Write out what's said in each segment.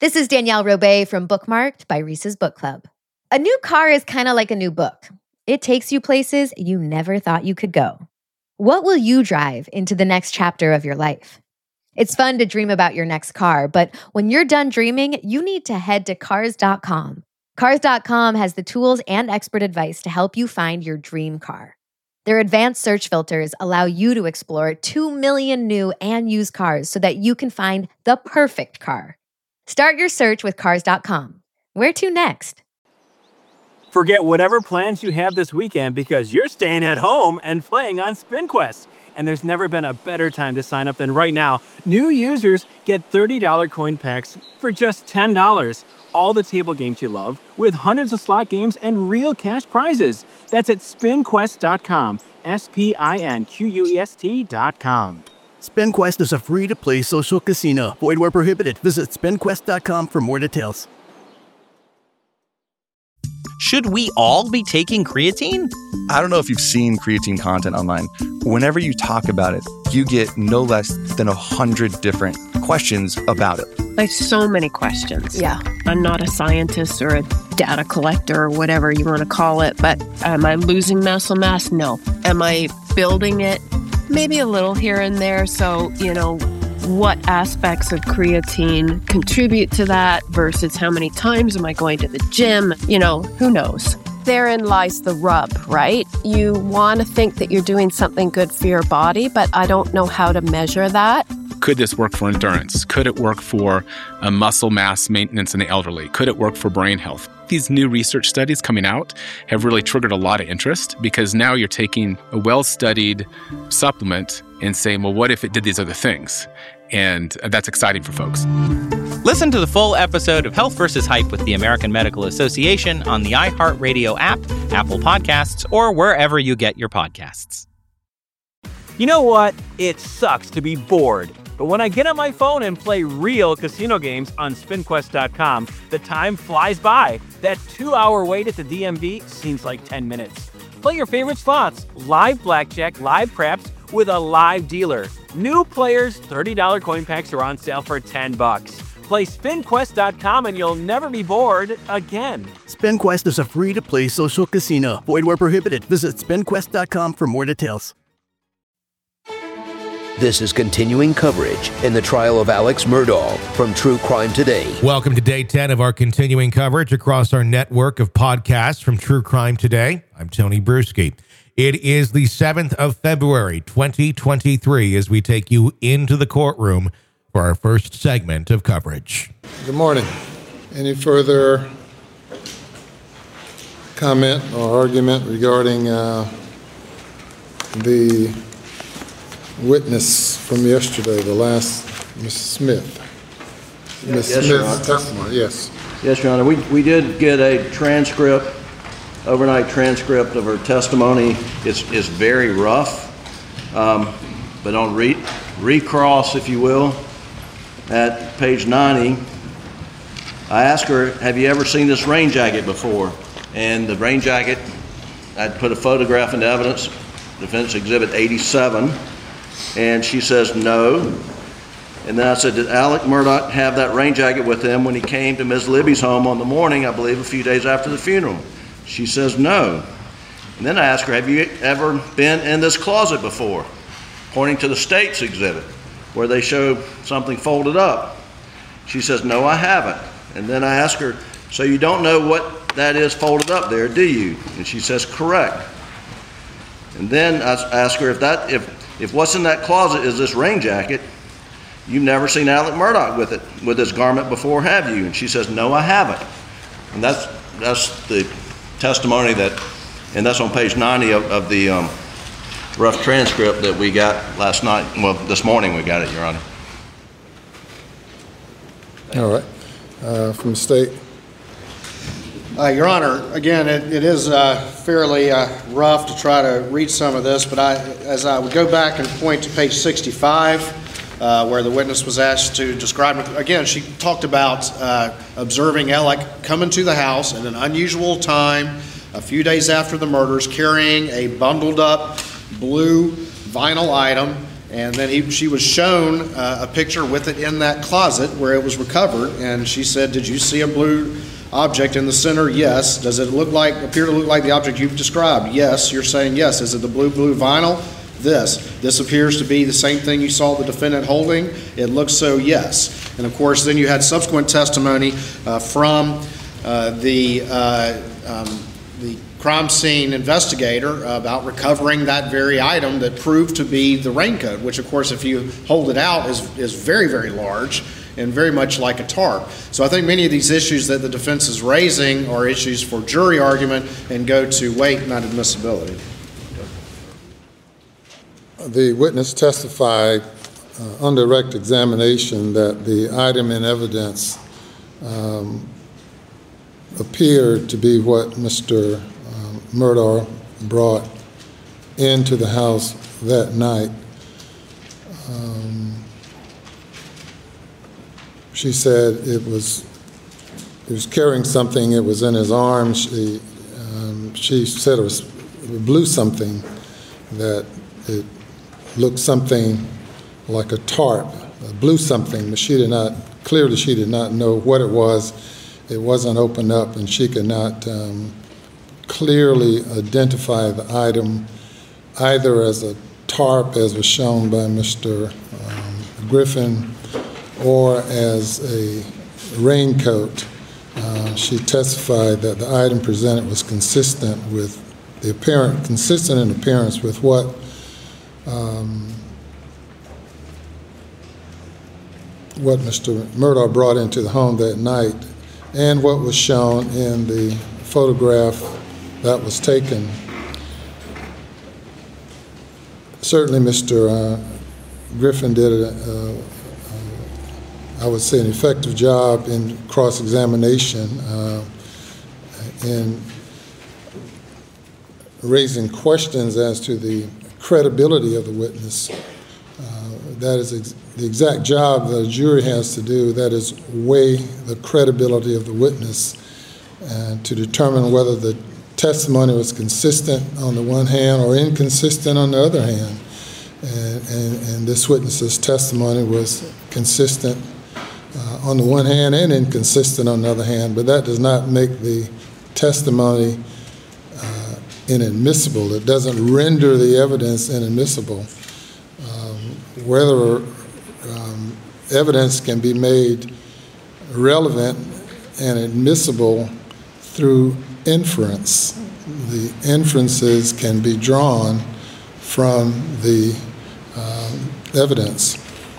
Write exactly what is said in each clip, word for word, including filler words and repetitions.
This is Danielle Robay from Bookmarked by Reese's Book Club. A new car is kind of like a new book. It takes you places you never thought you could go. What will you drive into the next chapter of your life? It's fun to dream about your next car, but when you're done dreaming, you need to head to cars dot com. cars dot com has the tools and expert advice to help you find your dream car. Their advanced search filters allow you to explore two million new and used cars so that you can find the perfect car. Start your search with cars dot com. Where to next? Forget whatever plans you have this weekend because you're staying at home and playing on SpinQuest. And there's never been a better time to sign up than right now. New users get thirty dollars coin packs for just ten dollars. All the table games you love with hundreds of slot games and real cash prizes. That's at spin quest dot com. S P I N Q U E S T dot com. SpinQuest is a free-to-play social casino. Void where prohibited. Visit spin quest dot com for more details. Should we all be taking creatine? I don't know if you've seen creatine content online. Whenever you talk about it, you get no less than a hundred different questions about it. Like so many questions. Yeah. I'm not a scientist or a data collector or whatever you want to call it, but am I losing muscle mass? No. Am I building it? Maybe a little here and there. So, you know, what aspects of creatine contribute to that versus how many times am I going to the gym? You know, who knows? Therein lies the rub, right? You want to think that you're doing something good for your body, but I don't know how to measure that. Could this work for endurance? Could it work for uh, muscle mass maintenance in the elderly? Could it work for brain health? These new research studies coming out have really triggered a lot of interest because now you're taking a well-studied supplement and saying, well, what if it did these other things? And that's exciting for folks. Listen to the full episode of Health versus. Hype with the American Medical Association on the iHeartRadio app, Apple Podcasts, or wherever you get your podcasts. You know what? It sucks to be bored. But when I get on my phone and play real casino games on spin quest dot com, the time flies by. That two-hour wait at the D M V seems like ten minutes. Play your favorite slots, live blackjack, live craps, with a live dealer. New players, thirty dollars coin packs are on sale for ten bucks. Play spin quest dot com and you'll never be bored again. SpinQuest is a free-to-play social casino. Void where prohibited. Visit spin quest dot com for more details. This is continuing coverage in the trial of Alex Murdaugh from True Crime Today. Welcome to day ten of our continuing coverage across our network of podcasts from True Crime Today. I'm Tony Bruschi. It is the seventh of February, twenty twenty-three, as we take you into the courtroom for our first segment of coverage. Good morning. Any further comment or argument regarding uh, the witness from yesterday, the last, Miz Smith? Miz Yes, Your Honor. Smith's testimony, yes. Yes, Your Honor. We, we did get a transcript, overnight transcript of her testimony. It's, it's very rough, um, but on re, recross, if you will, at page ninety, I asked her, have you ever seen this rain jacket before? And the rain jacket, I'd put a photograph into evidence, Defense Exhibit eighty-seven, and she says no. And then I said, did Alec Murdaugh have that rain jacket with him when he came to Miz Libby's home on the morning, I believe a few days after the funeral? She says no. And then I asked her, have you ever been in this closet before? Pointing to the State's exhibit, where they show something folded up. She says, no, I haven't. And then I asked her, so you don't know what that is folded up there, do you? And she says, correct. And then I asked her, if that, if, if what's in that closet is this rain jacket, you've never seen Alec Murdaugh with it, with this garment before, have you? And she says, no, I haven't. And that's, that's the testimony that, and that's on page ninety of, of the um, rough transcript that we got last night. Well, this morning we got it, Your Honor. All right. Uh, from the State. Uh, Your Honor, again, it, it is uh, fairly uh, rough to try to read some of this, but I, as I would go back and point to page sixty-five, uh, where the witness was asked to describe, again, she talked about uh, observing Alec coming to the house at an unusual time, a few days after the murders, carrying a bundled up blue vinyl item, And then he, she was shown uh, a picture with it in that closet where it was recovered, and she said, "Did you see a blue object in the center?" "Yes." "Does it look like, appear to look like the object you've described?" "Yes." "You're saying yes. Is it the blue, blue vinyl?" "This. This appears to be the same thing you saw the defendant holding." "It looks so, yes." And of course, then you had subsequent testimony uh, from uh, the uh, um, the crime scene investigator about recovering that very item that proved to be the raincoat, which of course, if you hold it out, is, is very, very large and very much like a tarp. So I think many of these issues that the defense is raising are issues for jury argument and go to weight, not admissibility. The witness testified uh, on direct examination that the item in evidence um, appeared to be what Mister Um, Murdaugh brought into the house that night. Um, she said it was, he was carrying something, it was in his arms. She, um, she said it was blue something, that it looked something like a tarp, a blue something, but she did not, clearly she did not know what it was. It wasn't opened up, and she could not um, clearly identify the item either as a tarp, as was shown by Mister Um, Griffin, or as a raincoat. Uh, she testified that the item presented was consistent with the apparent, consistent in appearance with what um, what Mister Murdaugh brought into the home that night, and what was shown in the photograph that was taken. Certainly, Mister Uh, Griffin did, a, uh, uh, I would say, an effective job in cross-examination, uh, in raising questions as to the credibility of the witness. Uh, that is ex the exact job that a jury has to do, that is weigh the credibility of the witness and to determine whether the testimony was consistent on the one hand or inconsistent on the other hand. And, and, and this witness's testimony was consistent uh, on the one hand and inconsistent on the other hand, but that does not make the testimony uh, inadmissible. It doesn't render the evidence inadmissible. Um, whether um, evidence can be made relevant and admissible through inference. The inferences can be drawn from the um, evidence.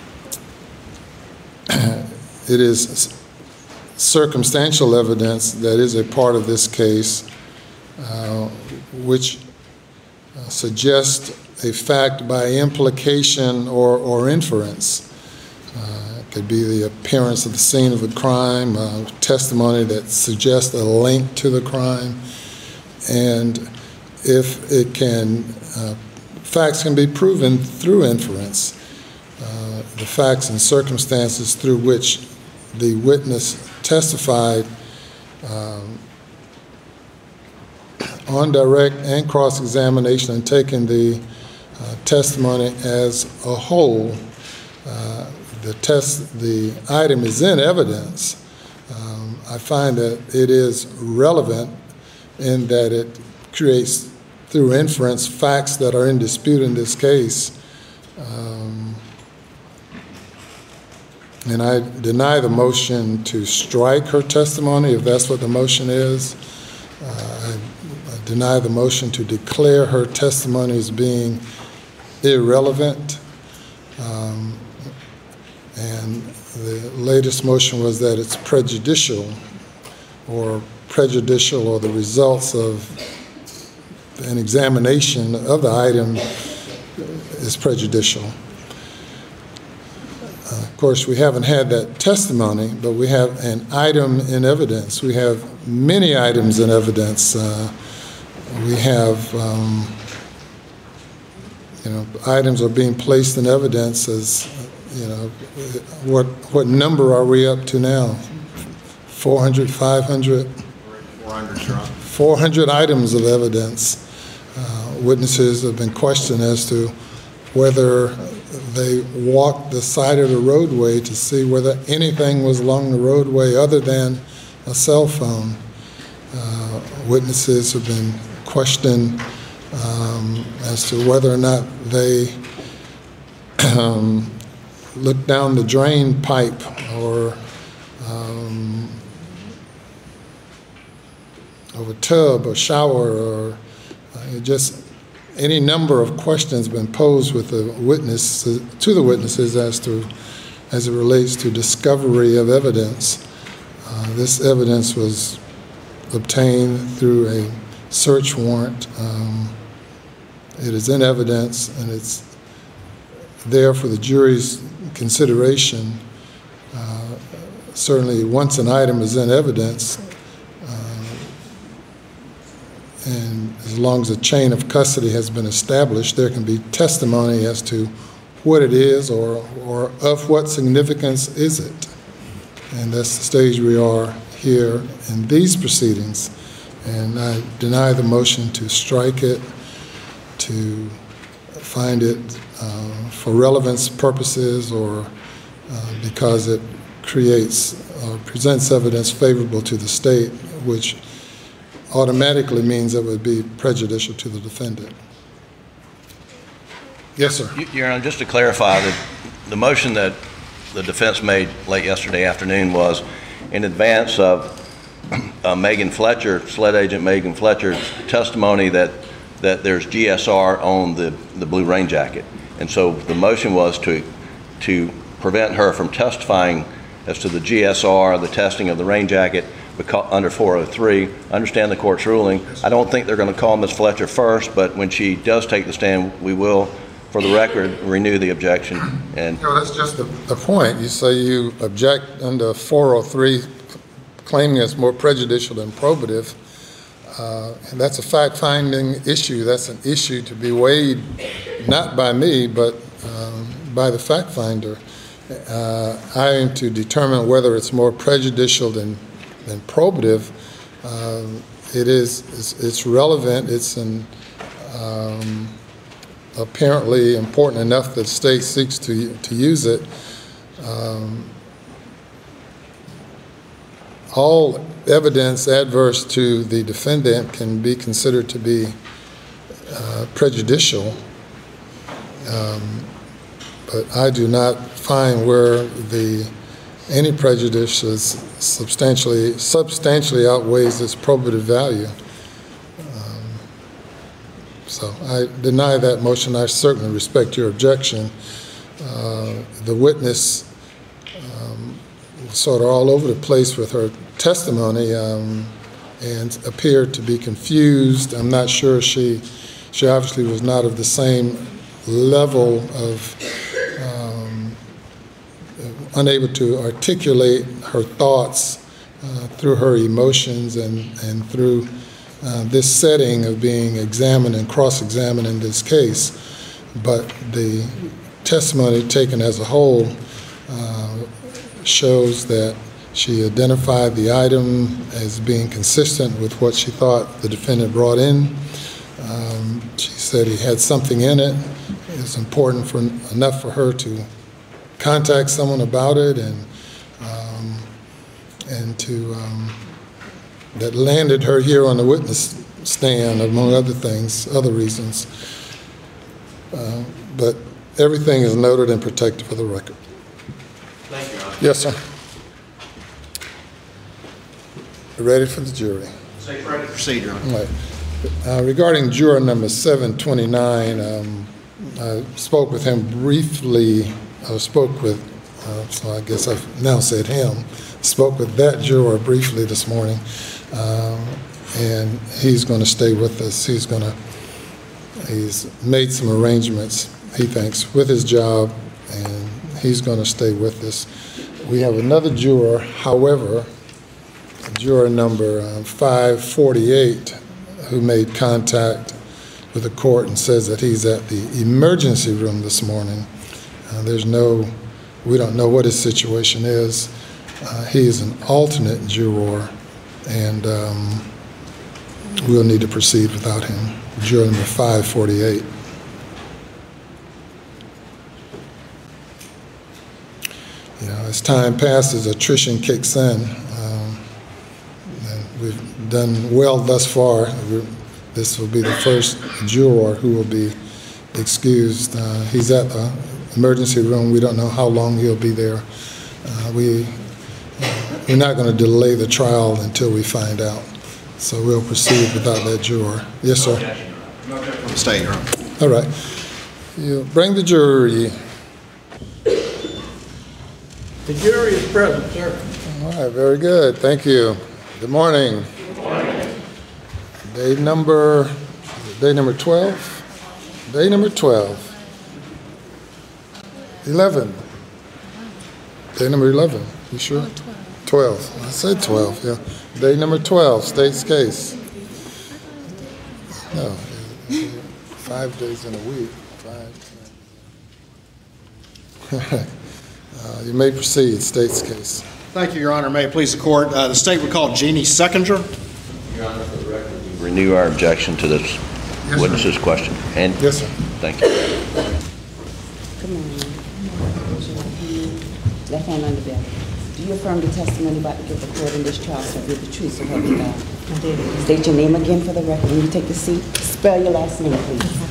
It is circumstantial evidence that is a part of this case, uh, which uh, suggests a fact by implication or, or inference. Uh, it could be the appearance of the scene of a crime, uh, testimony that suggests a link to the crime, and if it can, uh, facts can be proven through inference. Uh, the facts and circumstances through which the witness testified um, on direct and cross-examination and taking the uh, testimony as a whole. Uh, the test, the item is in evidence. Um, I find that it is relevant in that it creates, through inference, facts that are in dispute in this case. Um, and I deny the motion to strike her testimony, if that's what the motion is. Uh, I, I deny the motion to declare her testimony as being irrelevant. Um, and the latest motion was that it's prejudicial, or prejudicial, or the results of an examination of the item is prejudicial. Uh, of course, we haven't had that testimony, but we have an item in evidence. We have many items in evidence. Uh, we have, um, you know, items are being placed in evidence as, you know, what what number are we up to now? four hundred, five hundred? four hundred, Your Honor. four hundred items of evidence. Uh, witnesses have been questioned as to whether they walked the side of the roadway to see whether anything was along the roadway other than a cell phone. Uh, witnesses have been questioned um, as to whether or not they um, looked down the drain pipe or um, of a tub or shower, or uh, just any number of questions been posed with the witness to the witnesses as to as it relates to discovery of evidence. Uh, this evidence was obtained through a search warrant. Um, it is in evidence, and it's there for the jury's consideration. Uh, certainly, once an item is in evidence, and as long as a chain of custody has been established, there can be testimony as to what it is or, or of what significance is it. And that's the stage we are here in these proceedings. And I deny the motion to strike it, to find it uh, for relevance purposes, or uh, because it creates or presents evidence favorable to the state, which automatically means it would be prejudicial to the defendant. Yes, sir. Your Honor, just to clarify, the, the motion that the defense made late yesterday afternoon was in advance of uh, Megan Fletcher, SLED agent Megan Fletcher's testimony that, that there's G S R on the, the blue rain jacket. And so the motion was to, to prevent her from testifying as to the G S R, the testing of the rain jacket, because under four oh three. I understand the court's ruling. I don't think they're going to call Miz Fletcher first, but when she does take the stand, we will, for the record, renew the objection. And no, that's just the, the point. You say you object under four oh three, claiming it's more prejudicial than probative, uh, and that's a fact-finding issue. That's an issue to be weighed not by me, but um, by the fact finder. Uh, I am to determine whether it's more prejudicial than than probative. Um, it is, it's, it's relevant, it's an, um, apparently important enough that the state seeks to, to use it. Um, all evidence adverse to the defendant can be considered to be uh, prejudicial, um, but I do not find where the any prejudice is substantially substantially outweighs its probative value. Um, so I deny that motion. I certainly respect your objection. Uh, the witness um, was sort of all over the place with her testimony um, and appeared to be confused. I'm not sure she she obviously was not of the same level of unable to articulate her thoughts uh, through her emotions and, and through uh, this setting of being examined and cross-examined in this case. But the testimony taken as a whole uh, shows that she identified the item as being consistent with what she thought the defendant brought in. Um, she said he had something in it. It was important for enough for her to contact someone about it, and um, and to um, that landed her here on the witness stand, among other things, other reasons. Uh, but everything is noted and protected for the record. Thank you, Your Honor. Yes, sir. Ready for the jury. Say ready to proceed, Your Honor. All right. Uh, regarding juror number seven twenty-nine, um, I spoke with him briefly. I spoke with, uh, so I guess I've now said him, spoke with that juror briefly this morning, um, and he's going to stay with us. He's going to, he's made some arrangements, he thinks, with his job, and he's going to stay with us. We have another juror, however, juror number uh, five forty-eight, who made contact with the court and says that he's at the emergency room this morning. Uh, there's no, we don't know what his situation is. Uh, he is an alternate juror, and um, we'll need to proceed without him. Juror number five forty-eight. you know, as time passes, attrition kicks in. Um, and we've done well thus far. We're, this will be the first juror who will be excused. Uh, he's at the emergency room. We don't know how long he'll be there. Uh, we, uh, we're not going to delay the trial until we find out. So we'll proceed without that juror. Yes, sir. Stay here. All right. You bring the jury. The jury is present, sir. All right, very good. Thank you. Good morning. Good morning. Day number, day number twelve? Day number twelve. eleven. Day number eleven. You sure? twelve. I said twelve, yeah. Day number twelve, state's case. No, five days in a week. Five. Uh, you may proceed, state's case. Thank you, Your Honor. May it please the court. Uh, the state would call Jeannie Seckinger. Your Honor, for the record, we renew our objection to this yes, witness's sir. question. And yes, sir. Thank you. Good morning. Left hand on the bell. Do you affirm the testimony about to give the court in this trial shall be the truth, so help you God? I do. State your name again for the record when you take the seat. Spell your last name, please.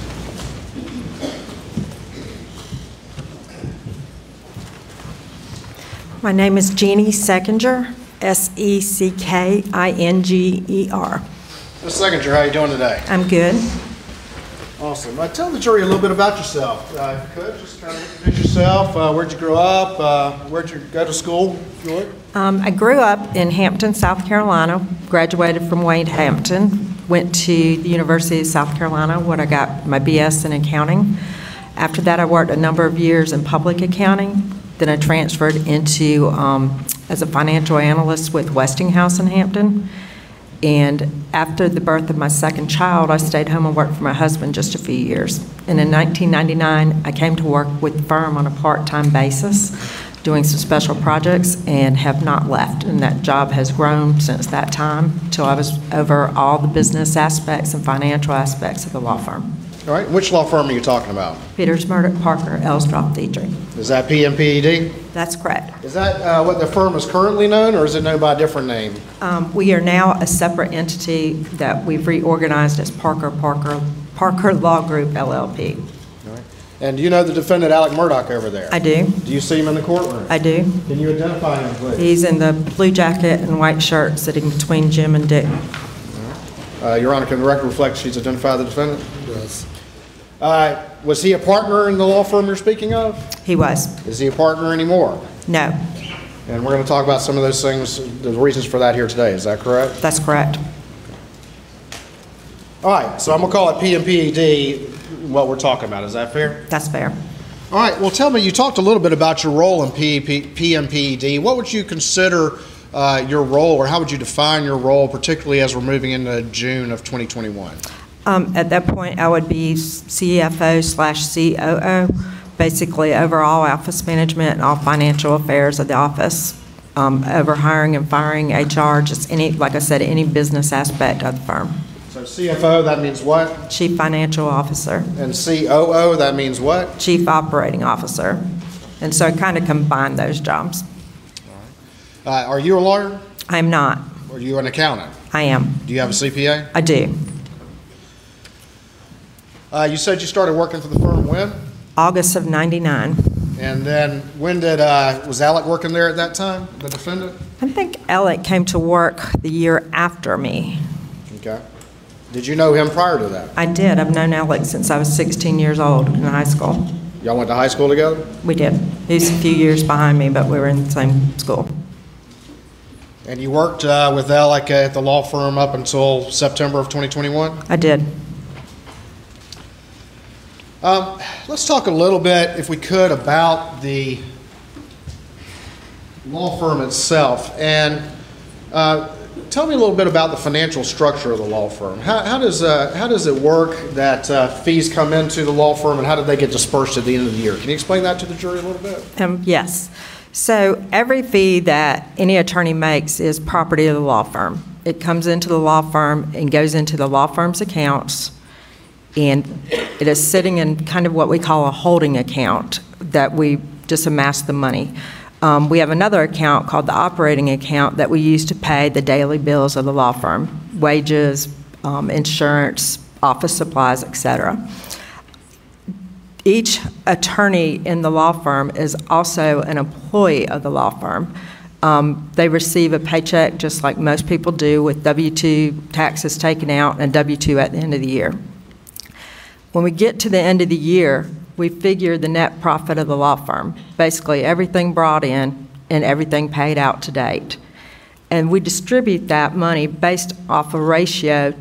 My name is Jeannie Seckinger, S E C K I N G E R. Miz Seckinger, how are you doing today? I'm good. Awesome. Uh, tell the jury a little bit about yourself. Uh, if you could, just kind of introduce yourself. Uh, where'd you grow up? Uh, where'd you go to school, if you would? Um, I grew up in Hampton, South Carolina, graduated from Wayne Hampton, went to the University of South Carolina where I got my B S in accounting. After that, I worked a number of years in public accounting. Then I transferred into um, as a financial analyst with Westinghouse in Hampton. And after the birth of my second child, I stayed home and worked for my husband just a few years. And in nineteen ninety-nine, I came to work with the firm on a part-time basis, doing some special projects, and have not left. And that job has grown since that time till I was over all the business aspects and financial aspects of the law firm. All right. Which law firm are you talking about? Peters, Murdoch, Parker, Elsdorf, Dietrich. Is that P M P E D? That's correct. Is that uh, what the firm is currently known, or is it known by a different name? Um, we are now a separate entity that we've reorganized as Parker Parker Parker Law Group L L P. All right. And do you know the defendant, Alec Murdoch, over there? I do. Do you see him in the courtroom? I do. Can you identify him, please? He's in the blue jacket and white shirt sitting between Jim and Dick. Uh, Your Honor, can the record reflect she's identified the defendant? Yes. Uh, was he a partner in the law firm you're speaking of? He was. Is he a partner anymore? No. And we're going to talk about some of those things, the reasons for that here today. Is that correct? That's correct. All right, so I'm going to call it P M P E D, what we're talking about. Is that fair? That's fair. All right, well, tell me, you talked a little bit about your role in P M P E D. What would you consider uh, your role, or how would you define your role, particularly as we're moving into June of twenty twenty-one? Um, at that point, I would be C F O slash C O O, basically overall office management and all financial affairs of the office, um, over hiring and firing, H R, just any, like I said, any business aspect of the firm. So C F O, that means what? Chief Financial Officer. And C O O, that means what? Chief Operating Officer. And so I kind of combine those jobs. All right. Uh, are you a lawyer? I'm not. Are you an accountant? I am. Do you have a C P A? I do. Uh, you said you started working for the firm when? August of ninety-nine. And then when did, uh, was Alec working there at that time, the defendant? I think Alec came to work the year after me. Okay. Did you know him prior to that? I did. I've known Alec since I was sixteen years old in high school. Y'all went to high school together? We did. He's a few years behind me, but we were in the same school. And you worked uh, with Alec at the law firm up until September of twenty twenty-one? I did. Um, let's talk a little bit, if we could, about the law firm itself. And uh, tell me a little bit about the financial structure of the law firm. How, how does uh, how does it work that uh, fees come into the law firm, and how do they get dispersed at the end of the year? Can you explain that to the jury a little bit? Um, yes. So every fee that any attorney makes is property of the law firm. It comes into the law firm and goes into the law firm's accounts, and it is sitting in kind of what we call a holding account that we just amass the money. Um, we have another account called the operating account that we use to pay the daily bills of the law firm, wages, um, insurance, office supplies, et cetera. Each attorney in the law firm is also an employee of the law firm. Um, they receive a paycheck just like most people do, with W two taxes taken out and a W two at the end of the year. When we get to the end of the year, we figure the net profit of the law firm, basically everything brought in and everything paid out to date. And we distribute that money based off a ratio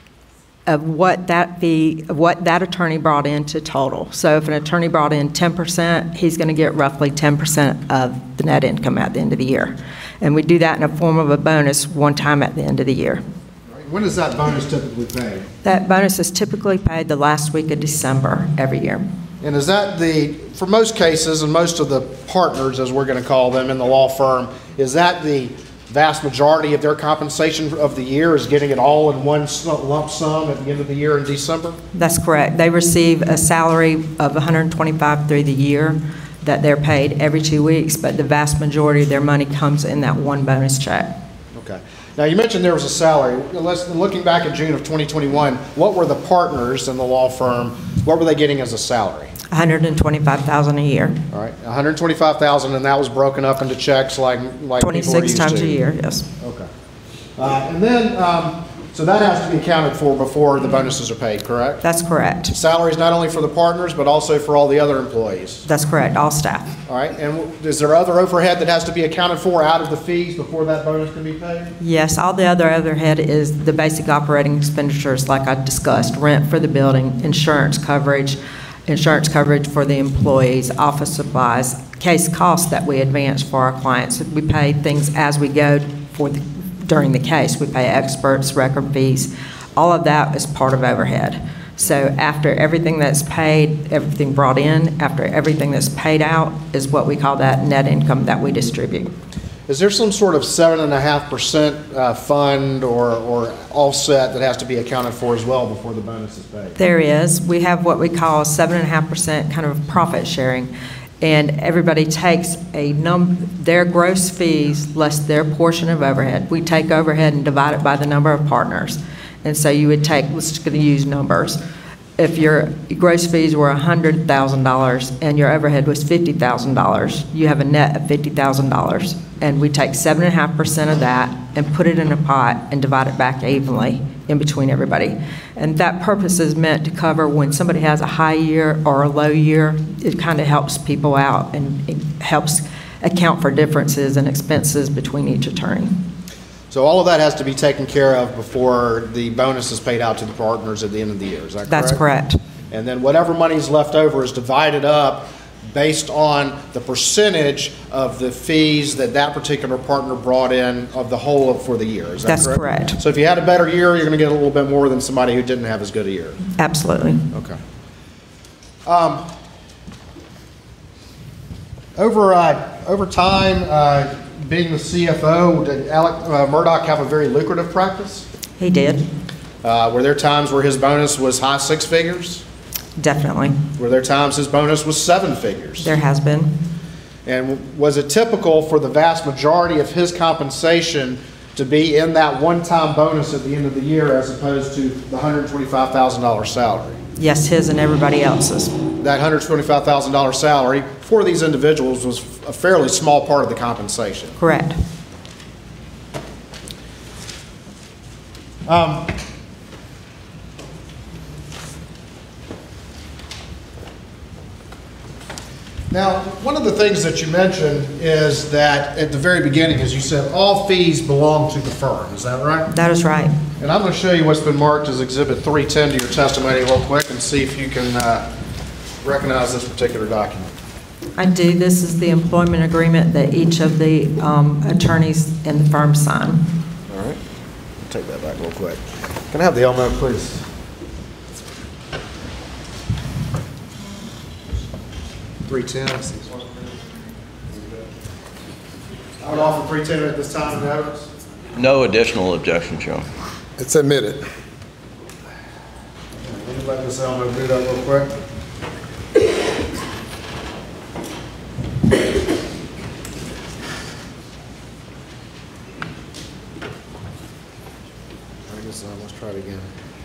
of what that fee, of what that attorney brought in to total. So if an attorney brought in ten percent, he's going to get roughly ten percent of the net income at the end of the year. And we do that in a form of a bonus one time at the end of the year. When is that bonus typically paid? That bonus is typically paid the last week of December every year. And is that the, for most cases and most of the partners, as we're going to call them in the law firm, is that the vast majority of their compensation of the year is getting it all in one lump sum at the end of the year in December? That's correct. They receive a salary of one hundred twenty-five thousand dollars through the year that they're paid every two weeks, but the vast majority of their money comes in that one bonus check. Okay. Now, you mentioned there was a salary. Let's, looking back in June of twenty twenty-one, what were the partners in the law firm, what were they getting as a salary? one hundred twenty-five thousand dollars a year. All right, one hundred twenty-five thousand dollars, and that was broken up into checks like like twenty-six times a year, yes. Okay. Uh, and then, um, so that has to be accounted for before the bonuses are paid, correct? That's correct. Salaries not only for the partners, but also for all the other employees? That's correct, all staff. All right, and is there other overhead that has to be accounted for out of the fees before that bonus can be paid? Yes, all the other overhead is the basic operating expenditures like I discussed, rent for the building, insurance coverage, insurance coverage for the employees, office supplies, case costs that we advance for our clients. We pay things as we go for the, during the case. We pay experts, record fees. All of that is part of overhead. So after everything that's paid, everything brought in, after everything that's paid out is what we call that net income that we distribute. Is there some sort of seven and a half percent uh, fund or, or offset that has to be accounted for as well before the bonus is paid? There is. We have what we call seven and a half percent kind of profit sharing, and everybody takes a num their gross fees less their portion of overhead. We take overhead and divide it by the number of partners, and so you would take. Let's just going to use numbers. If your gross fees were one hundred thousand dollars and your overhead was fifty thousand dollars, you have a net of fifty thousand dollars. And we take seven point five percent of that and put it in a pot and divide it back evenly in between everybody. And that purpose is meant to cover when somebody has a high year or a low year. It kind of helps people out and it helps account for differences and expenses between each attorney. So all of that has to be taken care of before the bonus is paid out to the partners at the end of the year, is that correct? That's correct. And then whatever money is left over is divided up based on the percentage of the fees that that particular partner brought in of the whole of, for the year, is that That's correct? correct. So if you had a better year, you're going to get a little bit more than somebody who didn't have as good a year? Absolutely. Okay. Um, over, uh, over time, uh, being the C F O, did Alec uh, Murdaugh have a very lucrative practice? He did. Uh, were there times where his bonus was high six figures? Definitely. Were there times his bonus was seven figures? There has been. And was it typical for the vast majority of his compensation to be in that one-time bonus at the end of the year as opposed to the one hundred twenty-five thousand dollar salary? Yes, his and everybody else's. That one hundred twenty-five thousand dollar salary for these individuals was a fairly small part of the compensation. Correct. Um, Now, one of the things that you mentioned is that at the very beginning, as you said, all fees belong to the firm. Is that right? That is right. And I'm going to show you what's been marked as Exhibit three ten to your testimony real quick and see if you can uh, recognize this particular document. I do. This is the employment agreement that each of the um, attorneys in the firm sign. All right. I'll take that back real quick. Can I have the Elmo, please? three ten. I would offer three ten at this time, notice. No additional objections, Your Honor. It's admitted. Let me let this Elmo boot up real quick. this up. Let's try it again.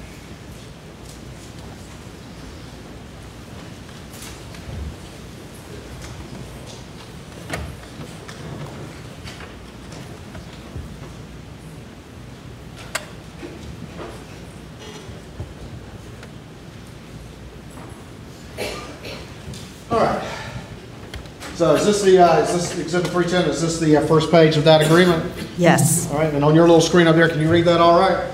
All right. So is this the, uh, is this Exhibit three ten, is this the uh, first page of that agreement? Yes. All right, and on your little screen up there, can you read that all right?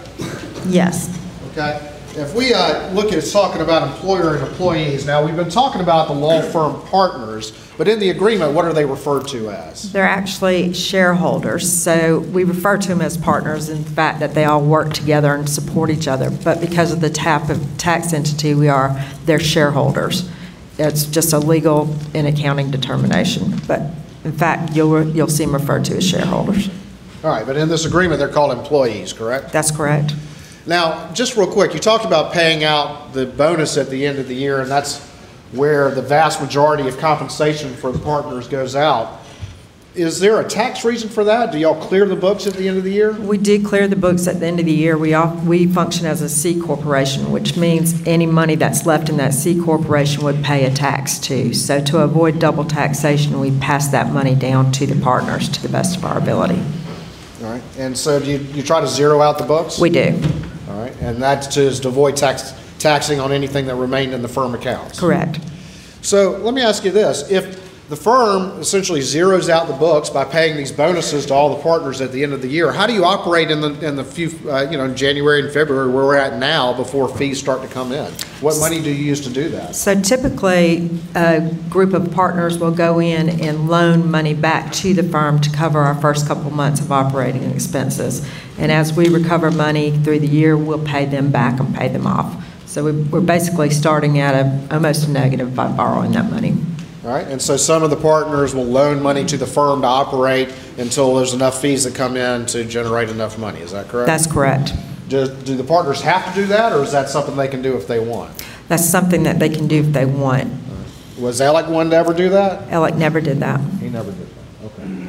Yes. Okay. If we uh, look at it's talking about employer and employees, now we've been talking about the law firm partners, but in the agreement, what are they referred to as? They're actually shareholders, so we refer to them as partners in the fact that they all work together and support each other, but because of the type of tax entity we are, they're shareholders. It's just a legal and accounting determination, but in fact, you'll, you'll see them referred to as shareholders. All right, but in this agreement, they're called employees, correct? That's correct. Now, just real quick, you talked about paying out the bonus at the end of the year, and that's where the vast majority of compensation for the partners goes out. Is there a tax reason for that? Do y'all clear the books at the end of the year? We do clear the books at the end of the year. We all, we function as a C corporation, which means any money that's left in that C corporation would pay a tax to. So to avoid double taxation, we pass that money down to the partners to the best of our ability. All right, and so do you, you try to zero out the books? We do. All right, and that's to, to avoid tax, taxing on anything that remained in the firm accounts? Correct. So let me ask you this. If the firm essentially zeroes out the books by paying these bonuses to all the partners at the end of the year, how do you operate in the in the few, uh, you know, in January and February where we're at now before fees start to come in? What money do you use to do that? So typically, a group of partners will go in and loan money back to the firm to cover our first couple months of operating expenses. And as we recover money through the year, we'll pay them back and pay them off. So we're basically starting at a, almost a negative by borrowing that money. All right, and so some of the partners will loan money to the firm to operate until there's enough fees that come in to generate enough money. Is that correct? That's correct. Do, do the partners have to do that, or is that something they can do if they want? That's something that they can do if they want. Right. Was Alec one to ever do that? Alec never did that. He never did that. Okay.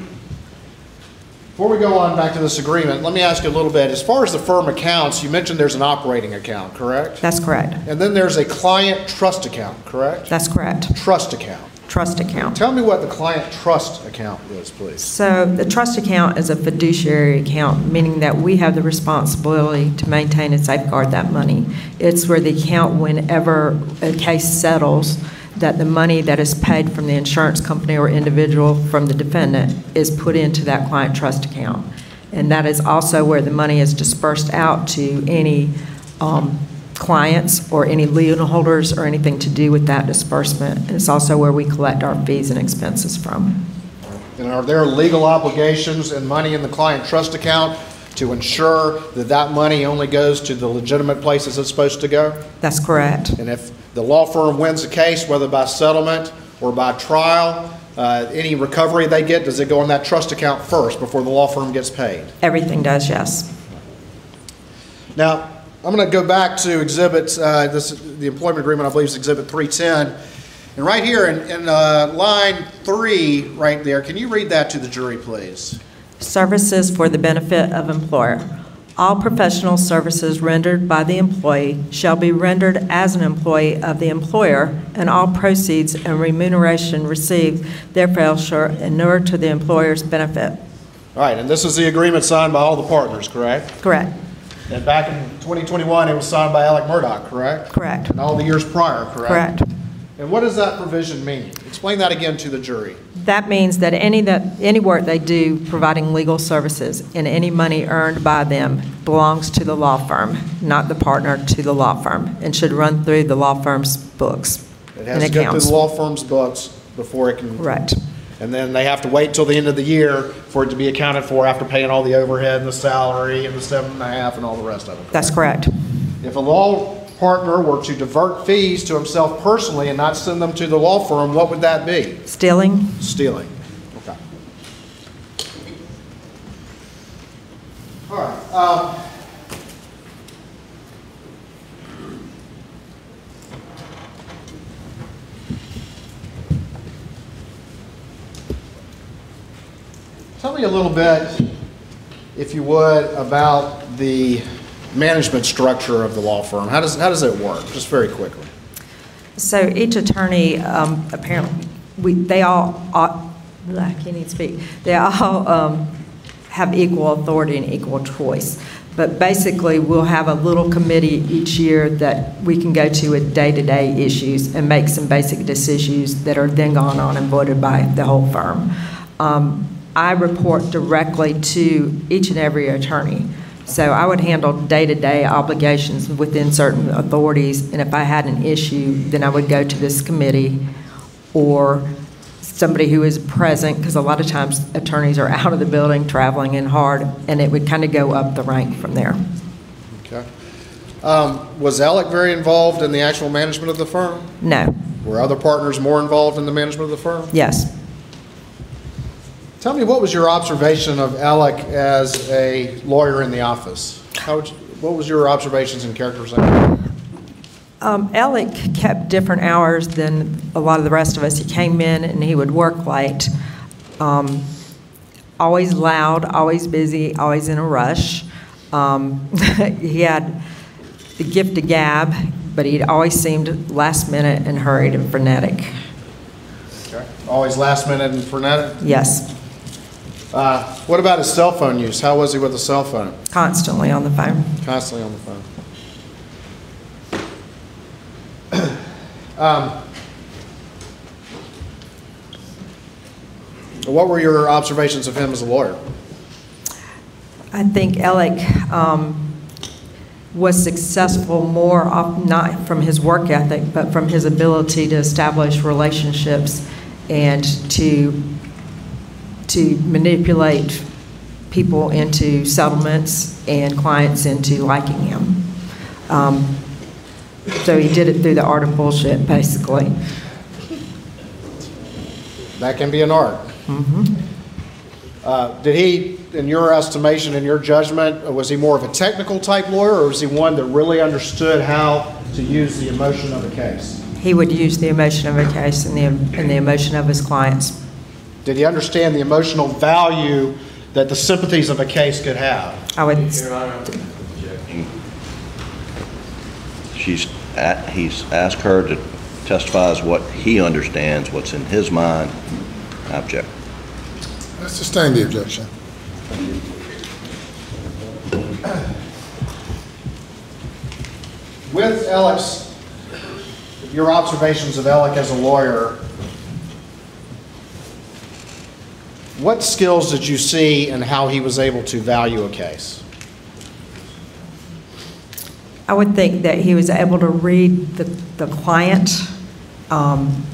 Before we go on back to this agreement, let me ask you a little bit. As far as the firm accounts, you mentioned there's an operating account, correct? That's correct. And then there's a client trust account, correct? That's correct. Trust account. Trust account. Tell me what the client trust account is, please. So the trust account is a fiduciary account, meaning that we have the responsibility to maintain and safeguard that money. It's where the account, whenever a case settles, that the money that is paid from the insurance company or individual from the defendant is put into that client trust account. And that is also where the money is dispersed out to any um, clients or any lien holders or anything to do with that disbursement. And it's also where we collect our fees and expenses from. And are there legal obligations and money in the client trust account to ensure that that money only goes to the legitimate places it's supposed to go? That's correct. And if the law firm wins a case, whether by settlement or by trial, uh, any recovery they get, does it go in that trust account first before the law firm gets paid? Everything does, yes. Now, I'm going to go back to exhibit, uh, this, the employment agreement, I believe is exhibit three ten. And right here in, in uh, line three, right there, can you read that to the jury, please? Services for the benefit of employer. All professional services rendered by the employee shall be rendered as an employee of the employer, and all proceeds and remuneration received therefore shall inure to the employer's benefit. All right, and this is the agreement signed by all the partners, correct? Correct. And back in twenty twenty-one, it was signed by Alec Murdoch, correct? Correct. And all the years prior, correct? Correct. And what does that provision mean? Explain that again to the jury. That means that any that any work they do providing legal services and any money earned by them belongs to the law firm, not the partner to the law firm, and should run through the law firm's books It has and to accounts. go through the law firm's books before it can. Right. And then they have to wait till the end of the year for it to be accounted for after paying all the overhead and the salary and the seven and a half and all the rest of it. Correct? That's correct. If a law partner were to divert fees to himself personally and not send them to the law firm, what would that be? Stealing. Stealing. Okay. All right. Um, tell me a little bit, if you would, about the management structure of the law firm? How does, how does it work? Just very quickly. So each attorney, um, apparently, we, they all, all, I can't even speak, they all um, have equal authority and equal choice. But basically, we'll have a little committee each year that we can go to with day-to-day issues and make some basic decisions that are then gone on and voted by the whole firm. Um, I report directly to each and every attorney. So I would handle day-to-day obligations within certain authorities, and if I had an issue, then I would go to this committee or somebody who is present, because a lot of times attorneys are out of the building traveling in hard, and it would kind of go up the rank from there. Okay. Um, was Alec very involved in the actual management of the firm? No. Were other partners more involved in the management of the firm? Yes. Tell me, what was your observation of Alec as a lawyer in the office? How would you, what was your observations and characterization? Um, Alec kept different hours than a lot of the rest of us. He came in and he would work late. Um, always loud, always busy, always in a rush. Um, he had the gift of gab, but he always seemed last minute and hurried and frenetic. Okay. Always last minute and frenetic? Yes. Uh, what about his cell phone use? How was he with the cell phone? Constantly on the phone. Constantly on the phone. Um, what were your observations of him as a lawyer? I think Alec um, was successful more off, not from his work ethic, but from his ability to establish relationships and to to manipulate people into settlements and clients into liking him. Um, So he did it through the art of bullshit, basically. That can be an art. Mm-hmm. Uh, did he, in your estimation, in your judgment, was he more of a technical type lawyer, or was he one that really understood how to use the emotion of a case? He would use the emotion of a case and the, and the emotion of his clients. Did he understand the emotional value that the sympathies of a case could have? I would. Your Honor, she's at, he's asked her to testify as what he understands, what's in his mind. I object. I sustain the objection. With Alec's, your observations of Alec as a lawyer, what skills did you see in how he was able to value a case? I would think that he was able to read the, the client. Um,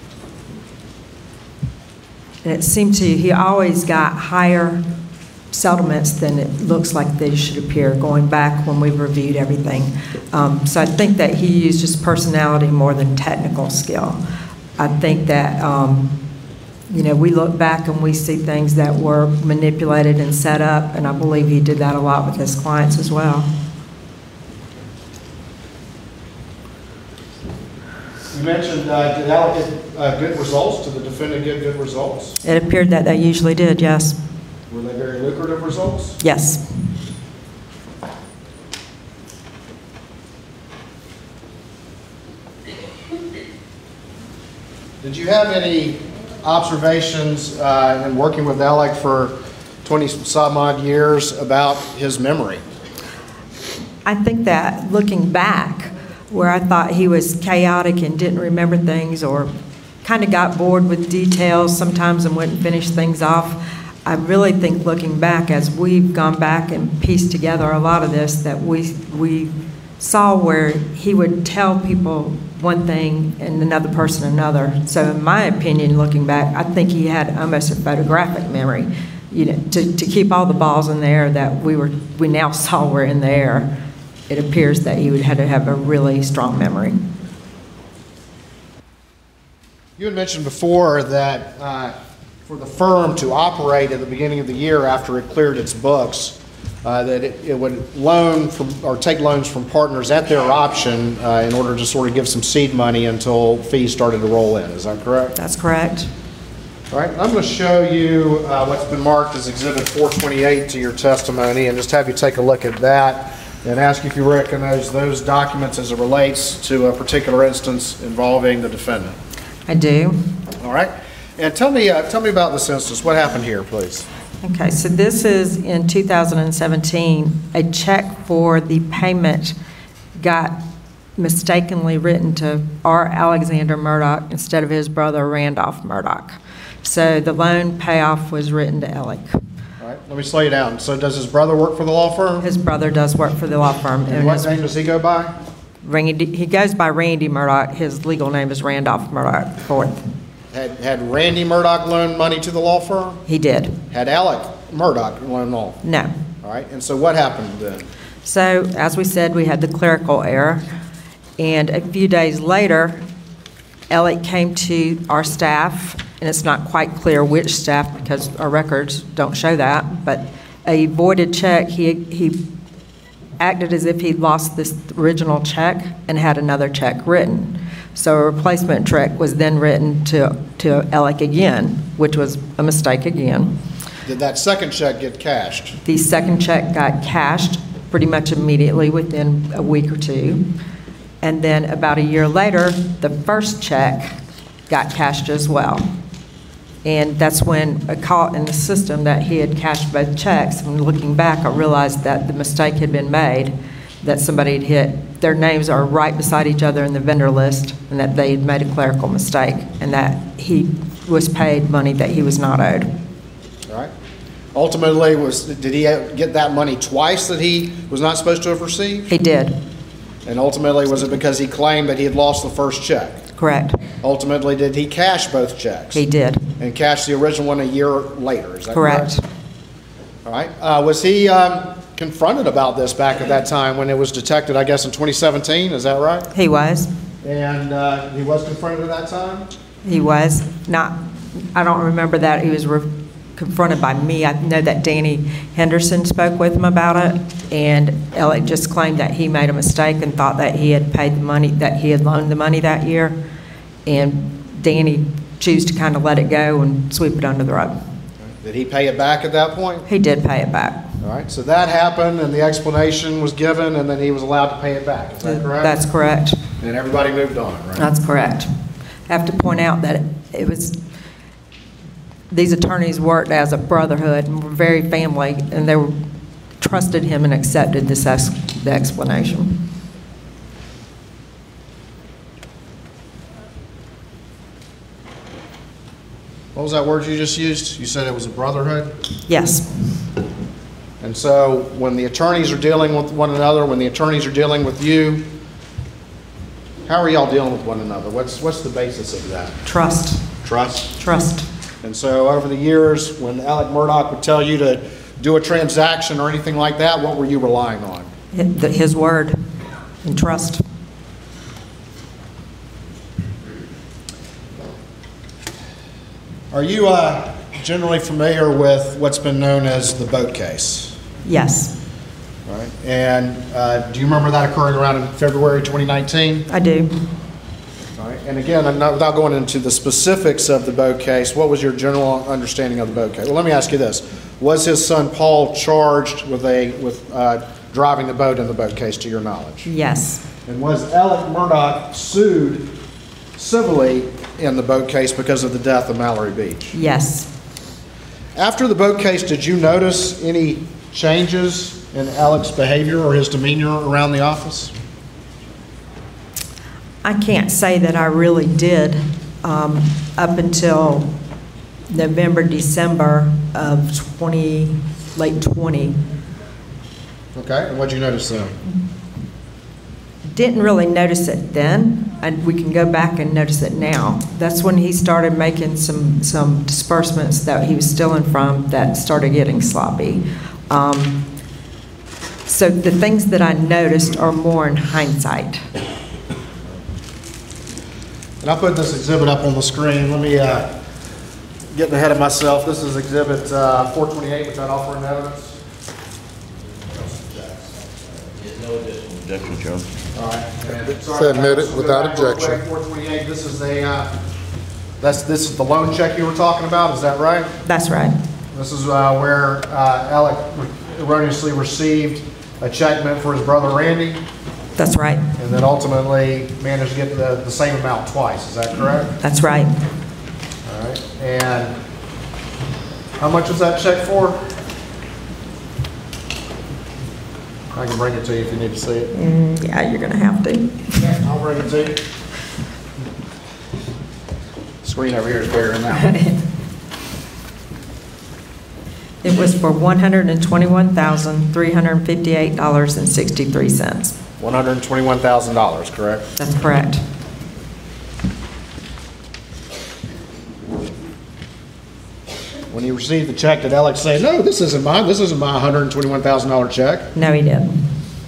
and it seemed to, he always got higher settlements than it looks like they should appear, going back when we've reviewed everything. Um, so I think that he used his personality more than technical skill. I think that, um, you know, we look back and we see things that were manipulated and set up, and I believe he did that a lot with his clients as well. You mentioned, uh, did Alec get uh, good results? Did the defendant get good results? It appeared that they usually did, yes. Were they very lucrative results? Yes. Did you have any observations uh, in working with Alec for twenty some odd years about his memory? I think that looking back, where I thought he was chaotic and didn't remember things or kind of got bored with details sometimes and wouldn't finish things off, I really think looking back, as we've gone back and pieced together a lot of this, that we we saw where he would tell people one thing and another person another. So in my opinion, looking back, I think he had almost a photographic memory, you know, to, to keep all the balls in the air that we were we now saw were in the air. It appears that he would have to have a really strong memory. You had mentioned before that uh, for the firm to operate at the beginning of the year after it cleared its books, uh, that it, it would loan from or take loans from partners at their option uh, in order to sort of give some seed money until fees started to roll in. Is that correct? That's correct. All right, I'm going to show you uh, what's been marked as Exhibit four twenty-eight to your testimony and just have you take a look at that. and ask if you recognize those documents as it relates to a particular instance involving the defendant. I do. All right. And tell me, uh, tell me about this instance. What happened here, please? Okay, so this is in two thousand seventeen, a check for the payment got mistakenly written to R. Alexander Murdoch instead of his brother Randolph Murdoch. So the loan payoff was written to Alec. All right, let me slow you down. So does his brother work for the law firm? His brother does work for the law firm. And what name does he go by? Randy, he goes by Randy Murdoch. His legal name is Randolph Murdoch the fourth. Had, had Randy Murdoch loaned money to the law firm? He did. Had Alec Murdoch loaned all? No. All right, and so what happened then? So, as we said, we had the clerical error, and a few days later, Alec came to our staff, and it's not quite clear which staff because our records don't show that, but a voided check, he, he acted as if he'd lost this original check and had another check written. So a replacement check was then written to, to Alec again, which was a mistake again. Did that second check get cashed? The second check got cashed pretty much immediately within a week or two. And then about a year later, the first check got cashed as well. And that's when I caught in the system that he had cashed both checks. And looking back, I realized that the mistake had been made, that somebody had hit, their names are right beside each other in the vendor list, and that they had made a clerical mistake, and that he was paid money that he was not owed. All right. Ultimately, was did he get that money twice that he was not supposed to have received? He did. And ultimately, was it because he claimed that he had lost the first check? Correct. Ultimately, did he cash both checks? He did. And cash the original one a year later, is that correct? correct? All right. Uh, was he um, confronted about this back at that time when it was detected, I guess, in twenty seventeen, is that right? He was. And uh, he was confronted at that time? He was. Not, I don't remember that he was re- confronted by me. I know that Danny Henderson spoke with him about it, and Alec just claimed that he made a mistake and thought that he had paid the money, that he had loaned the money that year, and Danny chose to kind of let it go and sweep it under the rug. Did he pay it back at that point? He did pay it back. All right, so that happened, and the explanation was given, and then he was allowed to pay it back. Is that correct? That's correct. And everybody moved on, right? That's correct. I have to point out that it was, these attorneys worked as a brotherhood and were very family, and they were, trusted him and accepted this ex, the explanation. What was that word you just used? You said it was a brotherhood? Yes. And so when the attorneys are dealing with one another, when the attorneys are dealing with you, how are y'all dealing with one another? What's what's the basis of that? Trust. Trust? Trust. And so over the years, when Alec Murdoch would tell you to do a transaction or anything like that, what were you relying on? His word and trust. Are you uh, generally familiar with what's been known as the boat case? Yes. All right. And uh, do you remember that occurring around in February twenty nineteen? I do. All right. And again, I'm not, without going into the specifics of the boat case, what was your general understanding of the boat case? Well, let me ask you this. Was his son Paul charged with a with uh, driving the boat in the boat case, to your knowledge? Yes. And was Alec Murdoch sued civilly in the boat case because of the death of Mallory Beach? Yes. After the boat case, did you notice any changes in Alec's behavior or his demeanor around the office? I can't say that I really did um, up until November, December of twenty, late twenty. Okay, and what did you notice then? Didn't really notice it then, and we can go back and notice it now. That's when he started making some, some disbursements that he was stealing from that started getting sloppy. Um, so the things that I noticed are more in hindsight. And I put this exhibit up on the screen. Let me uh, get ahead of myself. This is exhibit uh, four twenty-eight, which I'd offer in evidence. No additional objection, Joe. All right. Say admit it without objection. four twenty-eight, this is a, uh, that's, this is the loan check you were talking about, is that right? That's right. This is uh, where uh, Alec erroneously received a check meant for his brother Randy, That's right. and then ultimately managed to get the, the same amount twice. Is that correct? That's right. All right. And how much was that check for? I can bring it to you if you need to see it. Mm, yeah, you're going to have to. Yeah, I'll bring it to you. Screen over here is bigger than that one. It was for one hundred twenty-one thousand three hundred fifty-eight dollars and sixty-three cents. one hundred twenty-one thousand dollars, correct? That's correct. When you received the check, did Alex say, no, this isn't mine, this isn't my one hundred twenty-one thousand dollars check? No, he didn't.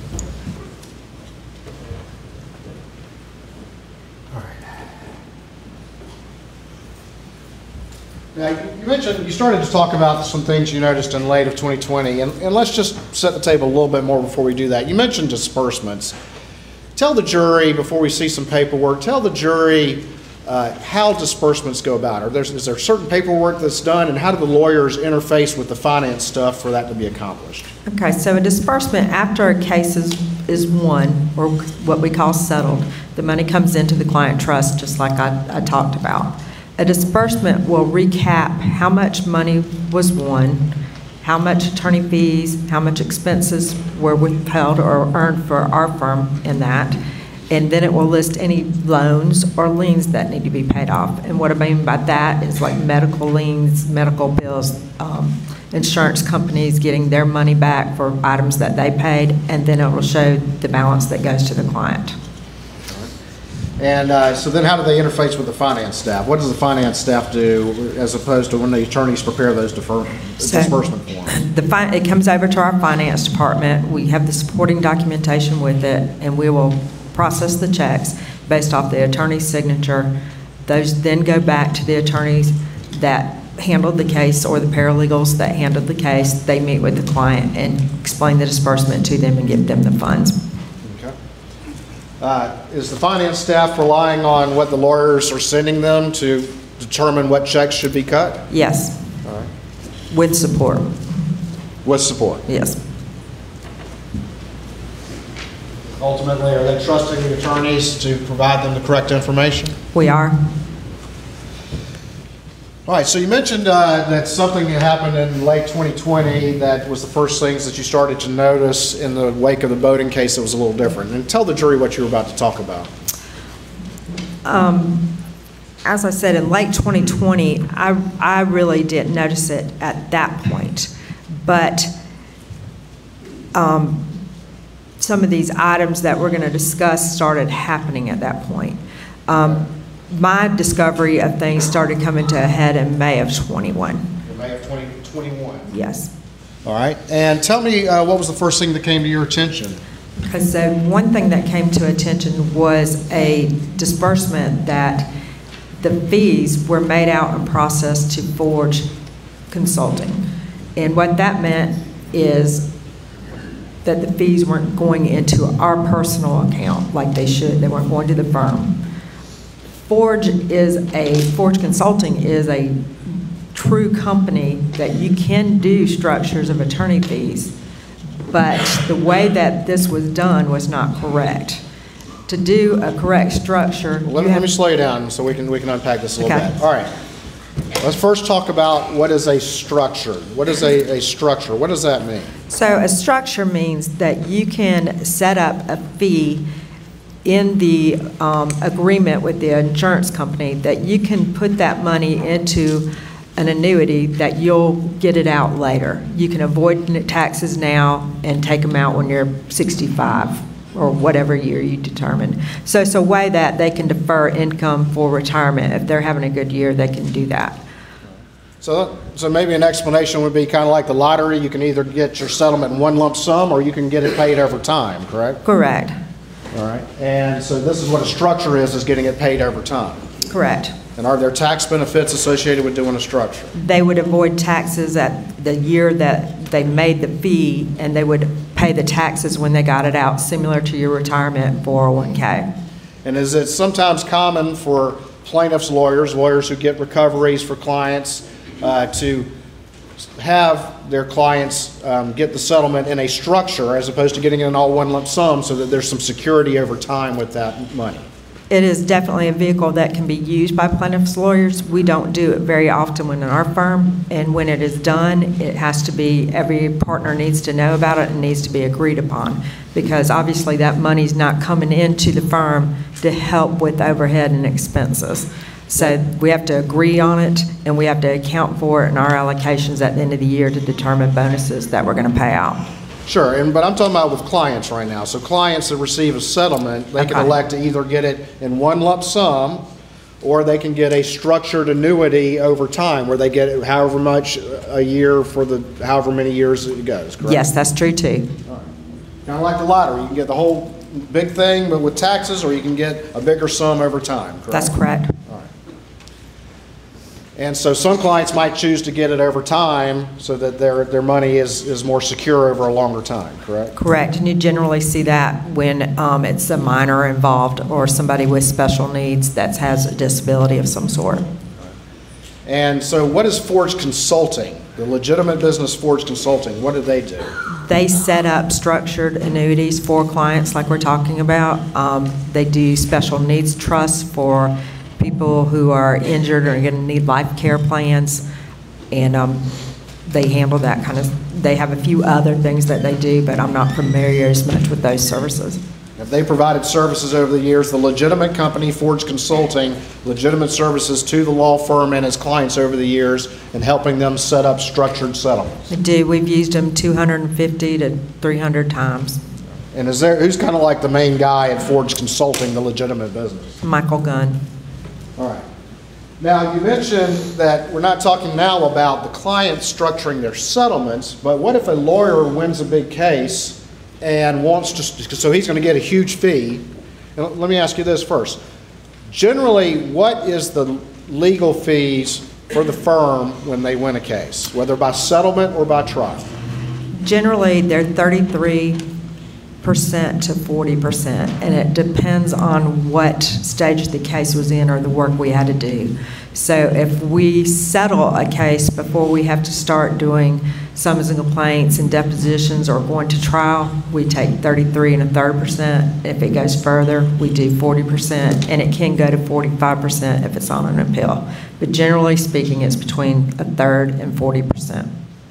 Now, you mentioned, you started to talk about some things you noticed in late of twenty twenty, and, and let's just set the table a little bit more before we do that. You mentioned disbursements. Tell the jury, before we see some paperwork, tell the jury uh, how disbursements go about. Are there, is there certain paperwork that's done, and how do the lawyers interface with the finance stuff for that to be accomplished? Okay, so a disbursement after a case is, is won, or what we call settled, the money comes into the client trust, just like I, I talked about. A disbursement will recap how much money was won, how much attorney fees, how much expenses were withheld or earned for our firm in that, and then it will list any loans or liens that need to be paid off. And what I mean by that is like medical liens, medical bills, um, insurance companies getting their money back for items that they paid, and then it will show the balance that goes to the client. And uh, so then how do they interface with the finance staff? What does the finance staff do as opposed to when the attorneys prepare those defer So, disbursement forms? The fi- it comes over to our finance department. We have the supporting documentation with it, and we will process the checks based off the attorney's signature. Those then go back to the attorneys that handled the case or the paralegals that handled the case. They meet with the client and explain the disbursement to them and give them the funds. Okay. Uh, is the finance staff relying on what the lawyers are sending them to determine what checks should be cut? Yes. All right. With support. With support? Yes. Ultimately, are they trusting the attorneys to provide them the correct information? We are. All right, so you mentioned uh, that something that happened in late twenty twenty that was the first things that you started to notice in the wake of the Bowden case that was a little different. And tell the jury what you were about to talk about. Um, as I said, in late twenty twenty, I, I really didn't notice it at that point. But um, some of these items that we're going to discuss started happening at that point. Um, my discovery of things started coming to a head in May of twenty-one. In May of twenty twenty-one? Yes. All right. And tell me, uh, what was the first thing that came to your attention? Because so one thing that came to attention was a disbursement that the fees were made out and processed to Forge Consulting. And what that meant is that the fees weren't going into our personal account like they should. They weren't going to the firm. Forge is a, Forge Consulting is a true company that you can do structures of attorney fees, but the way that this was done was not correct. To do a correct structure, Well, let, me, let me slow you down so we can, we can unpack this a little Okay. bit. All right. Let's first talk about what is a structure. What is a, a structure? What does that mean? So a structure means that you can set up a fee in the um, agreement with the insurance company that you can put that money into an annuity that you'll get it out later. You can avoid taxes now and take them out when you're sixty-five or whatever year you determine. So it's a way that they can defer income for retirement. If they're having a good year, they can do that. So, so maybe an explanation would be kind of like the lottery. You can either get your settlement in one lump sum or you can get it paid over time, correct? Correct. All right. And so this is what a structure is, is getting it paid over time. Correct. And are there tax benefits associated with doing a structure? They would avoid taxes at the year that they made the fee, and they would pay the taxes when they got it out, similar to your retirement four oh one K. And is it sometimes common for plaintiffs' lawyers, lawyers who get recoveries for clients, uh, to have their clients um, get the settlement in a structure as opposed to getting it in all one lump sum so that there's some security over time with that money? It is definitely a vehicle that can be used by plaintiffs' lawyers. We don't do it very often when in our firm, and when it is done, it has to be, every partner needs to know about it and needs to be agreed upon, because obviously that money's not coming into the firm to help with overhead and expenses. So we have to agree on it, and we have to account for it in our allocations at the end of the year to determine bonuses that we're going to pay out. Sure, and but I'm talking about with clients right now. So clients that receive a settlement, they Okay. can elect to either get it in one lump sum, or they can get a structured annuity over time, where they get it however much a year for the however many years it goes. Correct? Yes, that's true too. Kind of like the lottery, you can get the whole big thing, but with taxes, or you can get a bigger sum over time. Correct? That's correct. All right. And so some clients might choose to get it over time so that their, their money is, is more secure over a longer time, correct? Correct, and you generally see that when um, it's a minor involved or somebody with special needs that has a disability of some sort. And so what is Forge Consulting, the legitimate business Forge Consulting? What do they do? They set up structured annuities for clients like we're talking about. Um, they do special needs trusts for people who are injured or are going to need life care plans, and um, they handle that kind of, they have a few other things that they do, but I'm not familiar as much with those services. If they provided services over the years, the legitimate company, Forge Consulting, legitimate services to the law firm and its clients over the years, and helping them set up structured settlements. They do. We've used them two hundred fifty to three hundred times. And is there, who's kind of like the main guy at Forge Consulting, the legitimate business? Michael Gunn. All right. Now, you mentioned that we're not talking now about the client structuring their settlements, but what if a lawyer wins a big case and wants to, so he's going to get a huge fee. And let me ask you this first. Generally, what is the legal fees for the firm when they win a case, whether by settlement or by trial? Generally, they're thirty-three percent to forty percent, and it depends on what stage the case was in or the work we had to do. So if we settle a case before we have to start doing summons and complaints and depositions or going to trial, we take thirty-three and a third percent. If it goes further, we do forty percent, and it can go to forty-five percent if it's on an appeal. But generally speaking, it's between a third and forty percent.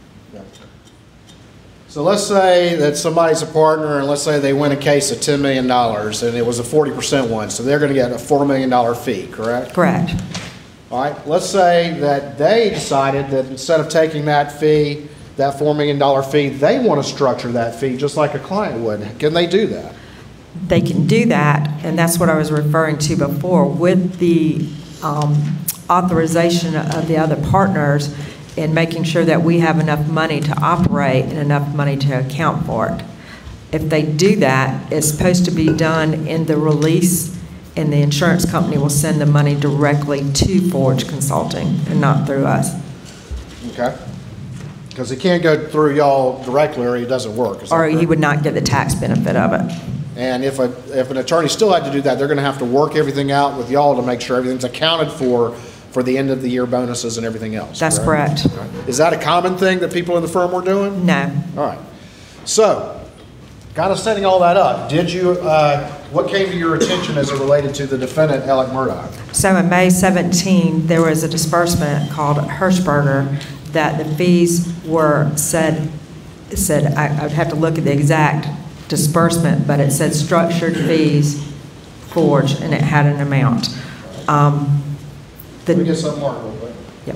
So let's say that somebody's a partner, and let's say they win a case of ten million dollars, and it was a forty percent one, so they're going to get a four million dollars fee, correct? Correct. All right, let's say that they decided that instead of taking that fee, that four million dollars fee, they want to structure that fee just like a client would. Can they do that? They can do that, and that's what I was referring to before, with the um, authorization of the other partners and making sure that we have enough money to operate and enough money to account for it. If they do that, it's supposed to be done in the release, and the insurance company will send the money directly to Forge Consulting and not through us. Okay. Because it can't go through y'all directly or it doesn't work. Or he would not get the tax benefit of it. And if, a, if an attorney still had to do that, they're going to have to work everything out with y'all to make sure everything's accounted for for the end of the year bonuses and everything else. That's correct. correct. Is that a common thing that people in the firm were doing? No. All right. So, kind of setting all that up, did you, uh, what came to your attention as it related to the defendant, Alec Murdoch? So on May seventeenth, there was a disbursement called Hirschberger that the fees were said, said I, I would have to look at the exact disbursement, but it said structured fees, Forge, and it had an amount. Um, the, Let me get something marked real quick. Yep.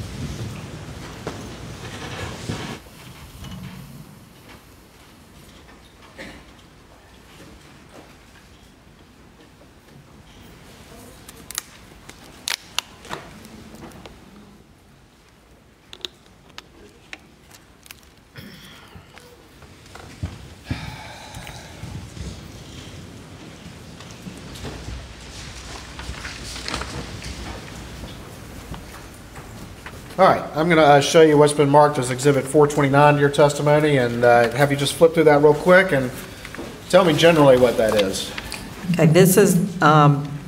All right, I'm going to uh, show you what's been marked as Exhibit four twenty-nine to your testimony, and uh, have you just flip through that real quick and tell me generally what that is. Okay, this is um,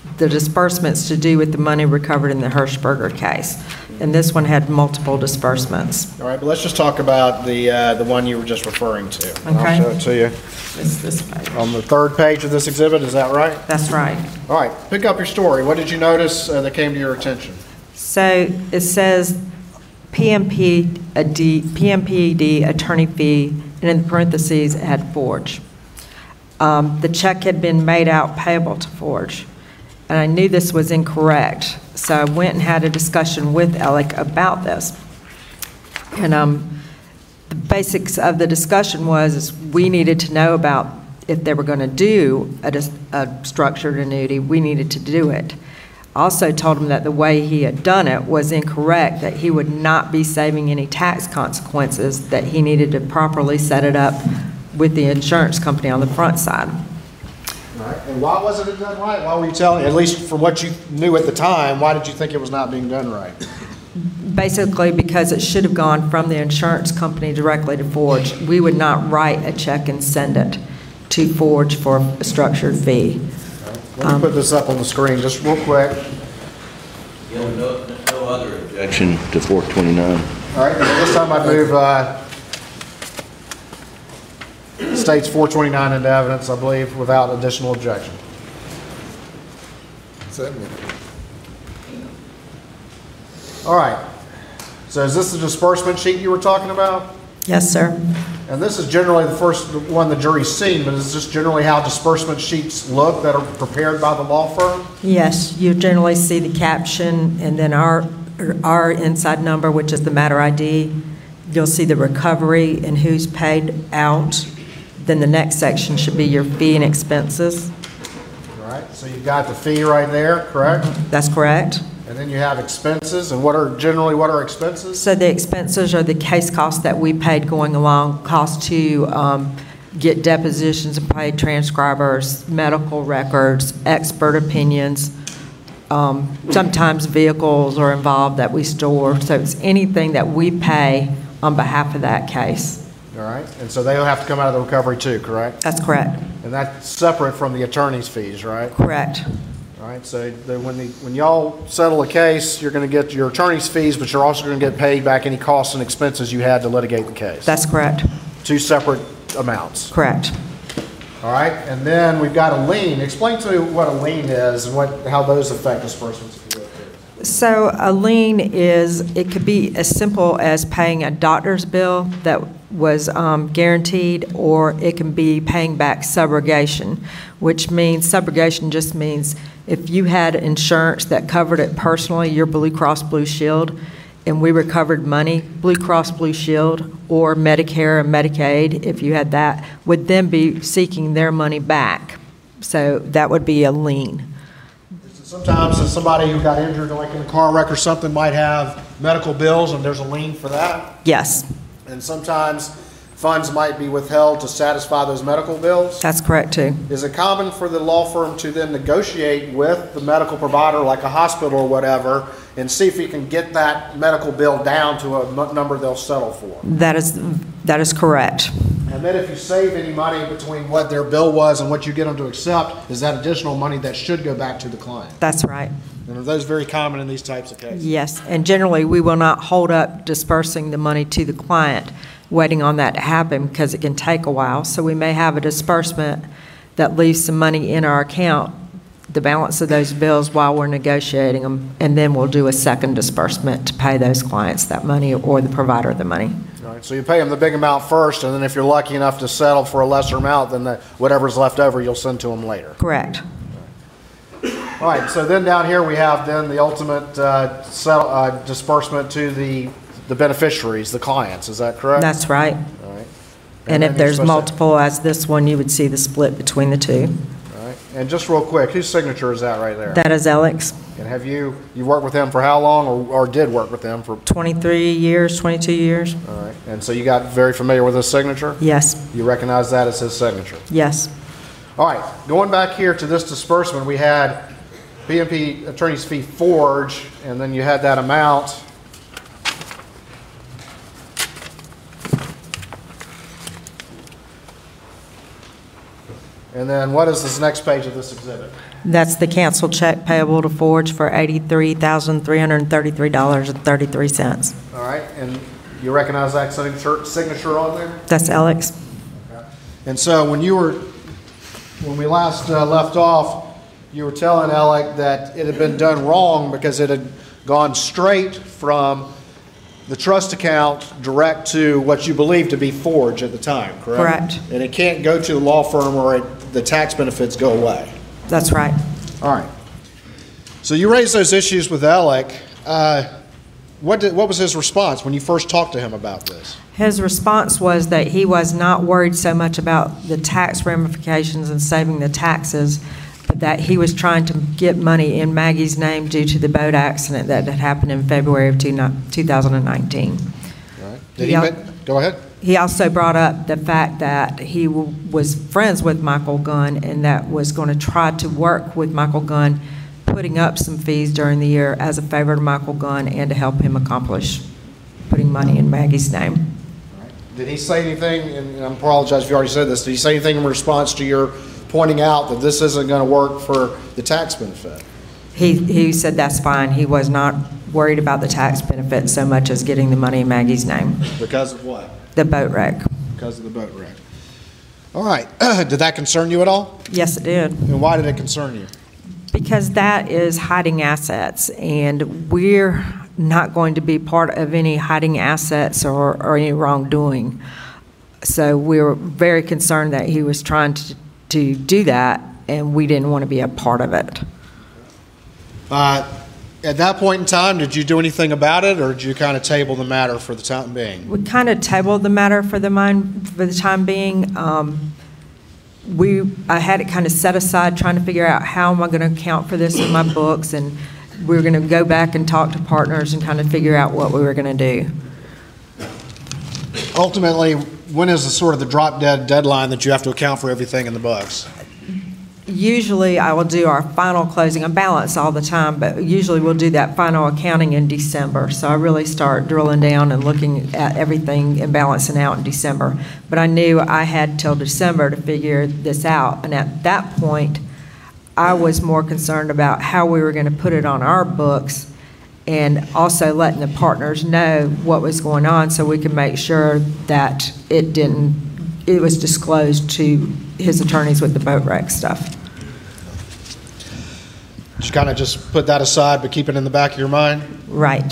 the disbursements to do with the money recovered in the Hirschberger case. And this one had multiple disbursements. All right, but let's just talk about the uh, the one you were just referring to. Okay. I'll show it to you. It's this page. On the third page of this exhibit, is that right? That's right. All right, pick up your story. What did you notice uh, that came to your attention? So it says P M P D, P M P D attorney fee, and in parentheses it had Forge. Um, the check had been made out payable to Forge, and I knew this was incorrect. So I went and had a discussion with Alec about this. And um, the basics of the discussion was is we needed to know about if they were going to do a, a structured annuity, we needed to do it. I also told him that the way he had done it was incorrect, that he would not be saving any tax consequences, that he needed to properly set it up with the insurance company on the front side. Right. And why wasn't it done right? Why were you telling, at least from what you knew at the time, why did you think it was not being done right? Basically because it should have gone from the insurance company directly to Forge. We would not write a check and send it to Forge for a structured fee. Let me um, put this up on the screen just real quick. Yeah, no, no other objection to four twenty-nine. All right, and this time I move uh, states four twenty-nine into evidence, I believe, without additional objection. All right. So is this the disbursement sheet you were talking about? Yes, sir. And this is generally the first one the jury's seen, but is this generally how disbursement sheets look that are prepared by the law firm? Yes, you generally see the caption and then our, our inside number, which is the matter I D. You'll see the recovery and who's paid out. Then the next section should be your fee and expenses. All right, so you've got the fee right there, correct? That's correct. And then you have expenses, and what are generally what are expenses? So the expenses are the case costs that we paid going along, costs to um, get depositions and pay transcribers, medical records, expert opinions. Um, sometimes vehicles are involved that we store. So it's anything that we pay on behalf of that case. All right, and so they'll have to come out of the recovery too, correct? That's correct. And that's separate from the attorney's fees, right? Correct. All right, so the, when, the, when y'all settle a case, you're going to get your attorney's fees, but you're also going to get paid back any costs and expenses you had to litigate the case. That's correct. Two separate amounts. Correct. All right, and then we've got a lien. Explain to me what a lien is and what how those affect disbursements. So a lien is, it could be as simple as paying a doctor's bill that was um, guaranteed, or it can be paying back subrogation, which means subrogation just means if you had insurance that covered it personally, your Blue Cross Blue Shield, and we recovered money, Blue Cross Blue Shield or Medicare and Medicaid, if you had that, would then be seeking their money back. So that would be a lien. Sometimes if somebody who got injured, like in a car wreck or something, might have medical bills and there's a lien for that. Yes. And sometimes funds might be withheld to satisfy those medical bills. That's correct too. Is it common for the law firm to then negotiate with the medical provider, like a hospital or whatever, and see if you can get that medical bill down to a number they'll settle for? That is, that is correct. And then if you save any money between what their bill was and what you get them to accept, is that additional money that should go back to the client? That's right. And are those very common in these types of cases? Yes, and generally we will not hold up dispersing the money to the client, waiting on that to happen because it can take a while. So we may have a disbursement that leaves some money in our account, the balance of those bills while we're negotiating them, and then we'll do a second disbursement to pay those clients that money or the provider the money. All right, so you pay them the big amount first, and then if you're lucky enough to settle for a lesser amount, then the, whatever's left over you'll send to them later. Correct. All right, so then down here we have then the ultimate uh, settle, uh, disbursement to the, the beneficiaries, the clients. Is that correct? That's right. All right. And, and if there's supposed multiple, to, as this one, you would see the split between the two. All right. And just real quick, whose signature is that right there? That is Alex. And have you, you worked with him for how long, or, or did work with him for? twenty-three years, twenty-two years. All right. And so you got very familiar with his signature? Yes. You recognize that as his signature? Yes. All right. Going back here to this disbursement, we had P M P attorney's fee Forge, and then you had that amount. And then what is this next page of this exhibit? That's the canceled check payable to Forge for eighty-three thousand three hundred thirty-three dollars and thirty-three cents. All right, and you recognize that signature, signature on there? That's Alex. Okay. And so when you were, when we last uh, left off, you were telling Alec that it had been done wrong because it had gone straight from the trust account direct to what you believe to be Forge at the time, correct? Correct. And it can't go to the law firm or it, the tax benefits go away. That's right. All right. So you raised those issues with Alec. Uh, what did, what was his response when you first talked to him about this? His response was that he was not worried so much about the tax ramifications and saving the taxes, but that he was trying to get money in Maggie's name due to the boat accident that had happened in February of two thousand nineteen. All right. Did he, he admit, go ahead. He also brought up the fact that he w- was friends with Michael Gunn and that was going to try to work with Michael Gunn, putting up some fees during the year as a favor to Michael Gunn and to help him accomplish putting money in Maggie's name. All right. Did he say anything, and I apologize if you already said this, did he say anything in response to your pointing out that this isn't going to work for the tax benefit? He, he said that's fine. He was not worried about the tax benefit so much as getting the money in Maggie's name. Because of what? The boat wreck. Because of the boat wreck. All right. Did that concern you at all? Yes, it did. And why did it concern you? Because that is hiding assets, and we're not going to be part of any hiding assets or, or any wrongdoing. So we were very concerned that he was trying to, to do that, and we didn't want to be a part of it. Uh, At that point in time, did you do anything about it, or did you kind of table the matter for the time being? We kind of tabled the matter for the mind, for the time being. Um, we, I had it kind of set aside, trying to figure out how am I going to account for this in my books, and we were going to go back and talk to partners and kind of figure out what we were going to do. Ultimately, when is the sort of the drop dead deadline that you have to account for everything in the books? Usually I will do our final closing. I balance all the time, but usually we'll do that final accounting in December. So I really start drilling down and looking at everything and balancing out in December. But I knew I had till December to figure this out. And at that point, I was more concerned about how we were going to put it on our books and also letting the partners know what was going on so we could make sure that it didn't, it was disclosed to his attorneys with the boat wreck stuff. Just kind of just put that aside, but keep it in the back of your mind? Right.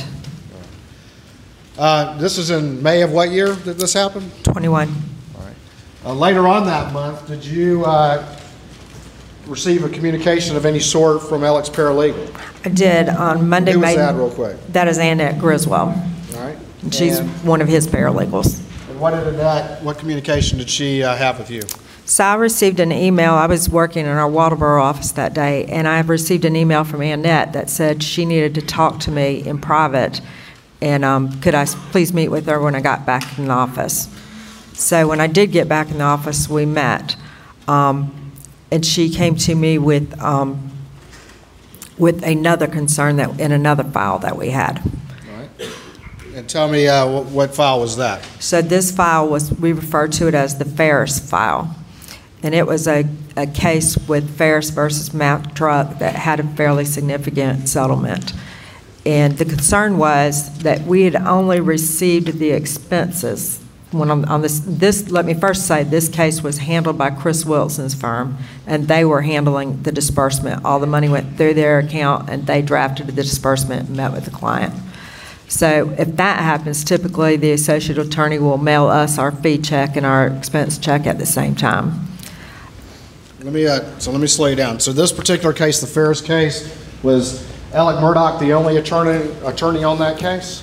Uh, this is in May of what year did this happen? twenty-one. All right. Uh, later on that month, did you uh, receive a communication of any sort from Alex Paralegal? I did on Monday. Who was May, that real quick? That is Annette Griswold. All right. And she's and, one of his paralegals. And what did that, what communication did she uh, have with you? So I received an email. I was working in our Waldoboro office that day, and I received an email from Annette that said she needed to talk to me in private, and um, could I please meet with her when I got back in the office. So when I did get back in the office, we met, um, and she came to me with um, with another concern that in another file that we had. All right. And tell me uh, what, what file was that? So this file was, we refer to it as the Ferris file. And it was a, a case with Ferris versus Mack Truck that had a fairly significant settlement. And the concern was that we had only received the expenses. When on, on this, this, let me first say, this case was handled by Chris Wilson's firm, and they were handling the disbursement. All the money went through their account, and they drafted the disbursement and met with the client. So if that happens, typically the associate attorney will mail us our fee check and our expense check at the same time. Let me, uh, so let me slow you down. So this particular case, the Ferris case, was Alec Murdoch the only attorney attorney on that case?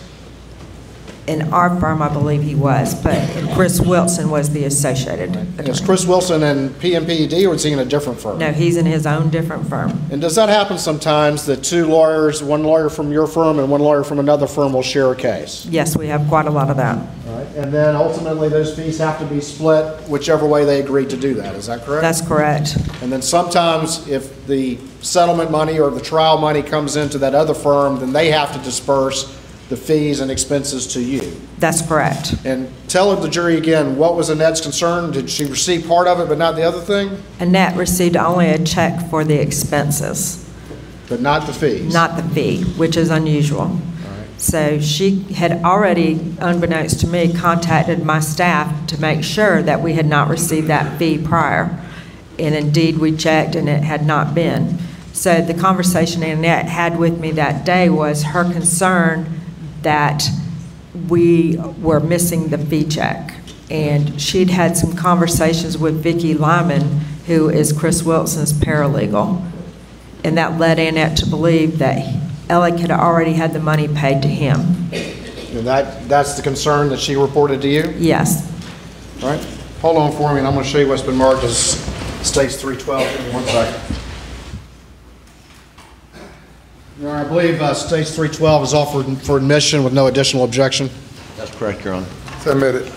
In our firm, I believe he was, but Chris Wilson was the associated attorney. Is Chris Wilson in P M P E D, or is he in a different firm? No, he's in his own different firm. And does that happen sometimes that two lawyers, one lawyer from your firm and one lawyer from another firm will share a case? Yes, we have quite a lot of that. All right. And then ultimately those fees have to be split whichever way they agreed to do that. Is that correct? That's correct. And then sometimes if the settlement money or the trial money comes into that other firm, then they have to disperse the fees and expenses to you. That's correct. And tell the jury again, what was Annette's concern? Did she receive part of it but not the other thing? Annette received only a check for the expenses. But not the fees? Not the fee, which is unusual. So she had already, unbeknownst to me, contacted my staff to make sure that we had not received that fee prior. And indeed, we checked and it had not been. So the conversation Annette had with me that day was her concern that we were missing the fee check. And she'd had some conversations with Vicki Lyman, who is Chris Wilson's paralegal. And that led Annette to believe that Alec had already had the money paid to him. And that, that's the concern that she reported to you? Yes. All right. Hold on for me, and I'm going to show you what's been marked as States three twelve. Give me one second. Your Honor, I believe uh, States three twelve is offered for admission with no additional objection. That's correct, Your Honor. Submit it.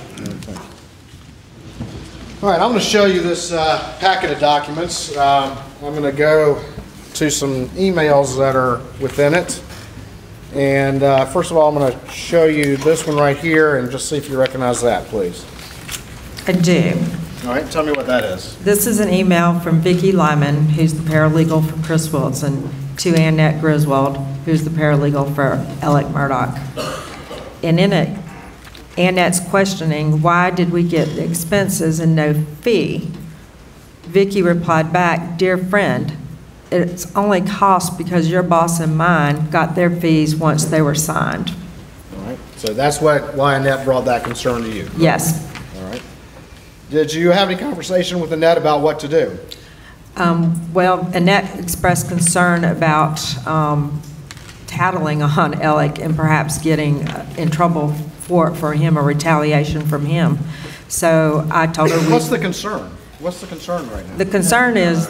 All right, I'm going to show you this uh, packet of documents. Um, I'm going to go to some emails that are within it. And uh, first of all, I'm going to show you this one right here and just see if you recognize that, please. I do. All right, tell me what that is. This is an email from Vicki Lyman, who's the paralegal for Chris Wilson, to Annette Griswold, who's the paralegal for Alec Murdaugh. And in it, Annette's questioning, why did we get the expenses and no fee? Vicki replied back, dear friend, it's only cost because your boss and mine got their fees once they were signed. All right, so that's what, why Annette brought that concern to you? Yes. All right. Did you have any conversation with Annette about what to do? Um, well, Annette expressed concern about um, tattling on Alec and perhaps getting uh, in trouble for, for him or retaliation from him. So I told her... What's the concern? What's the concern right now? The concern is...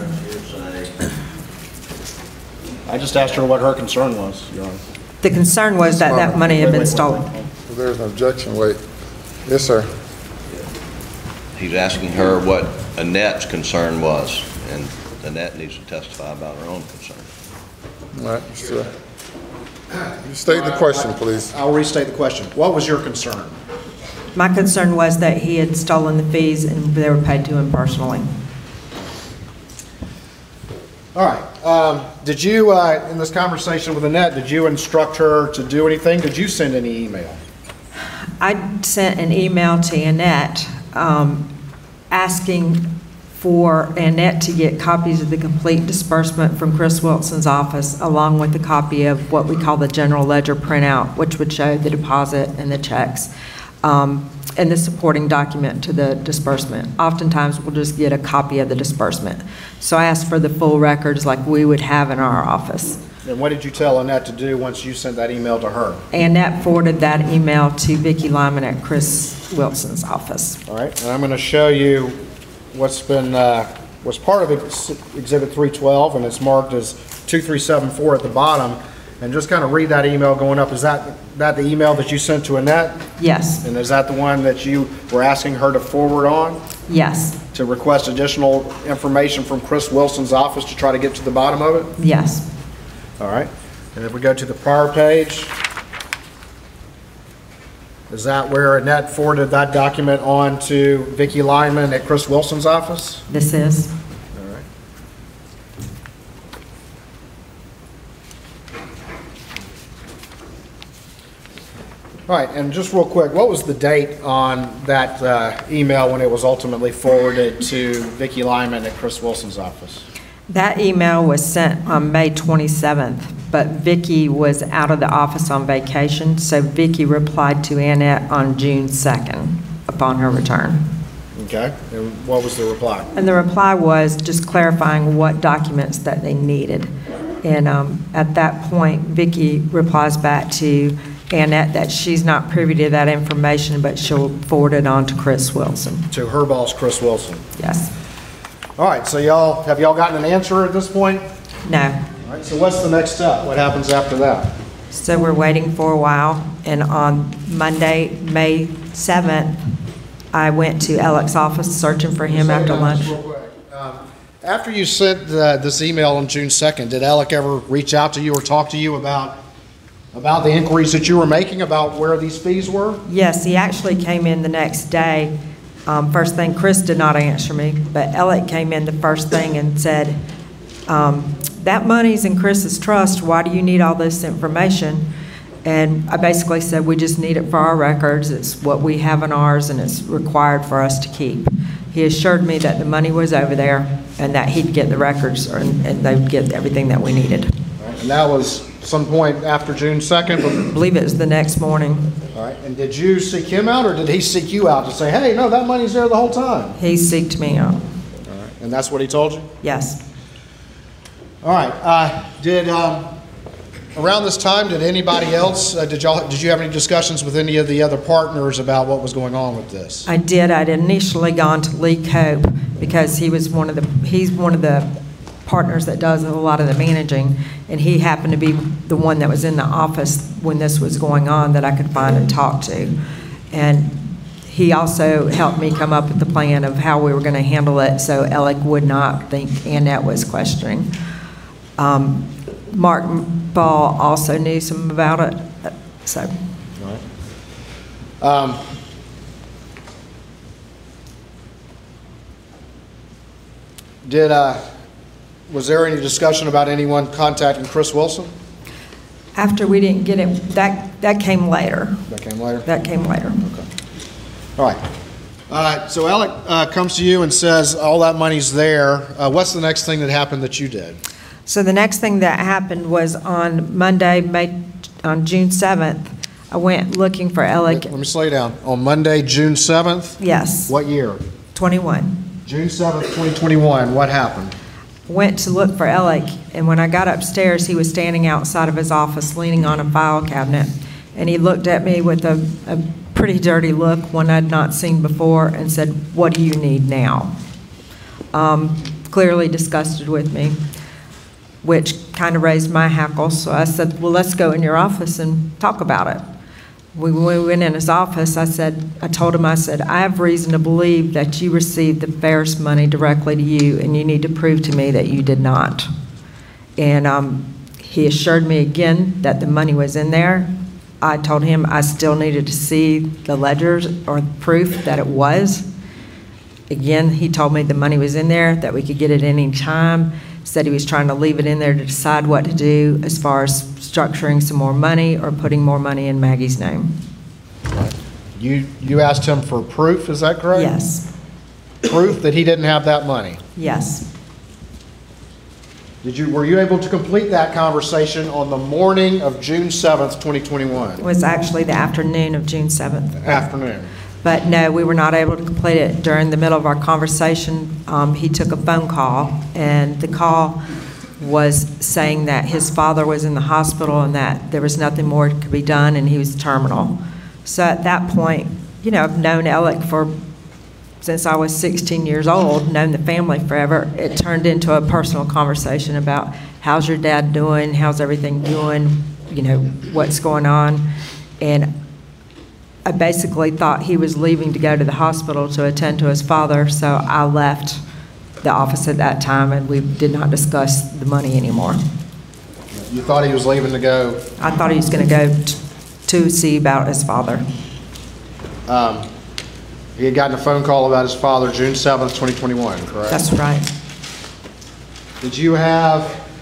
I just asked her what her concern was, Your Honor. The concern was that that money had been stolen. There's an objection. Wait. Yes, sir. He's asking her what Annette's concern was, and Annette needs to testify about her own concern. All right, sir. You state the question, please. I'll restate the question. What was your concern? My concern was that he had stolen the fees and they were paid to him personally. All right. Um, did you, uh, in this conversation with Annette, did you instruct her to do anything? Did you send any email? I sent an email to Annette um, asking for Annette to get copies of the complete disbursement from Chris Wilson's office, along with a copy of what we call the general ledger printout, which would show the deposit and the checks, um, and the supporting document to the disbursement. Oftentimes, we'll just get a copy of the disbursement. So I asked for the full records like we would have in our office. And what did you tell Annette to do once you sent that email to her? Annette forwarded that email to Vicki Lyman at Chris Wilson's office. All right, and I'm going to show you what's been, uh, was part of Exhibit three twelve, and it's marked as two three seven four at the bottom. And just kind of read that email going up. Is that that the email that you sent to Annette? Yes. And is that the one that you were asking her to forward on? Yes. To request additional information from Chris Wilson's office to try to get to the bottom of it? Yes. All right. And if we go to the prior page, is that where Annette forwarded that document on to Vicki Lyman at Chris Wilson's office? This is. All right. All right, and just real quick, what was the date on that uh, email when it was ultimately forwarded to Vicki Lyman at Chris Wilson's office? That email was sent on May twenty-seventh, but Vicki was out of the office on vacation, so Vicki replied to Annette on June second upon her return. Okay, and what was the reply? And the reply was just clarifying what documents that they needed. And um, at that point, Vicki replies back to Annette that she's not privy to that information, but she'll forward it on to Chris Wilson. To her boss, Chris Wilson? Yes. All right, so y'all, have y'all gotten an answer at this point? No. All right, so what's the next step? What happens after that? So we're waiting for a while, and on Monday, May seventh, I went to Alec's office searching for him after lunch. Um, after you sent uh, this email on June second, did Alec ever reach out to you or talk to you about About the inquiries that you were making about where these fees were? Yes, he actually came in the next day. Um, first thing, Chris did not answer me, but Alec came in the first thing and said, um, that money's in Chris's trust. Why do you need all this information? And I basically said, we just need it for our records. It's what we have in ours, and it's required for us to keep. He assured me that the money was over there and that he'd get the records, or, and they would get everything that we needed. And that was some point after June second? I believe it was the next morning. All right. And did you seek him out, or did he seek you out to say, hey, no, that money's there the whole time? He seeked me out. All right. And that's what he told you? Yes. All right. Uh, did um, around this time, did anybody else, uh, did y'all, did you have any discussions with any of the other partners about what was going on with this? I did. I'd initially gone to Lee Cope because he was one of the, he's one of the partners that does a lot of the managing, and he happened to be the one that was in the office when this was going on that I could find and talk to. And he also helped me come up with the plan of how we were going to handle it so Alec would not think Annette was questioning. Um, Mark Ball also knew some about it, so. All right. Um, did, uh, was there any discussion about anyone contacting Chris Wilson? After we didn't get it, that, that came later. That came later? That came later. Okay. All right. Uh, so Alec uh, comes to you and says all that money's there. Uh, what's the next thing that happened that you did? So the next thing that happened was on Monday, May, on June seventh, I went looking for Alec. Let, let me slow you down. On Monday, June seventh? Yes. What year? twenty-one. June seventh, twenty twenty-one. What happened? Went to look for Alec, and when I got upstairs, he was standing outside of his office leaning on a file cabinet, and he looked at me with a, a pretty dirty look, one I'd not seen before, and said, "What do you need now?" Um, clearly disgusted with me, which kind of raised my hackles. So I said, well, let's go in your office and talk about it. We, when we went in his office, I said, I told him, I said, I have reason to believe that you received the Ferris money directly to you, and you need to prove to me that you did not. And um, he assured me again that the money was in there. I told him I still needed to see the ledgers or proof that it was. Again, he told me the money was in there, that we could get it any time. Said he was trying to leave it in there to decide what to do as far as structuring some more money or putting more money in Maggie's name. You you asked him for proof, is that correct? Yes. Proof that he didn't have that money? Yes. Did you, were you able to complete that conversation on the morning of June seventh, twenty twenty-one? It was actually the afternoon of June seventh. Afternoon. But no, we were not able to complete it. During the middle of our conversation, um, he took a phone call, and the call was saying that his father was in the hospital and that there was nothing more that could be done, and he was terminal. So at that point, you know, I've known Alec for, since I was sixteen years old, known the family forever. It turned into a personal conversation about how's your dad doing, how's everything doing, you know, what's going on. And I basically thought he was leaving to go to the hospital to attend to his father, so I left the office at that time, and we did not discuss the money anymore. You thought he was leaving to go? I thought he was going to go t- to see about his father. Um, he had gotten a phone call about his father June seventh, twenty twenty-one, correct? That's right. Did you have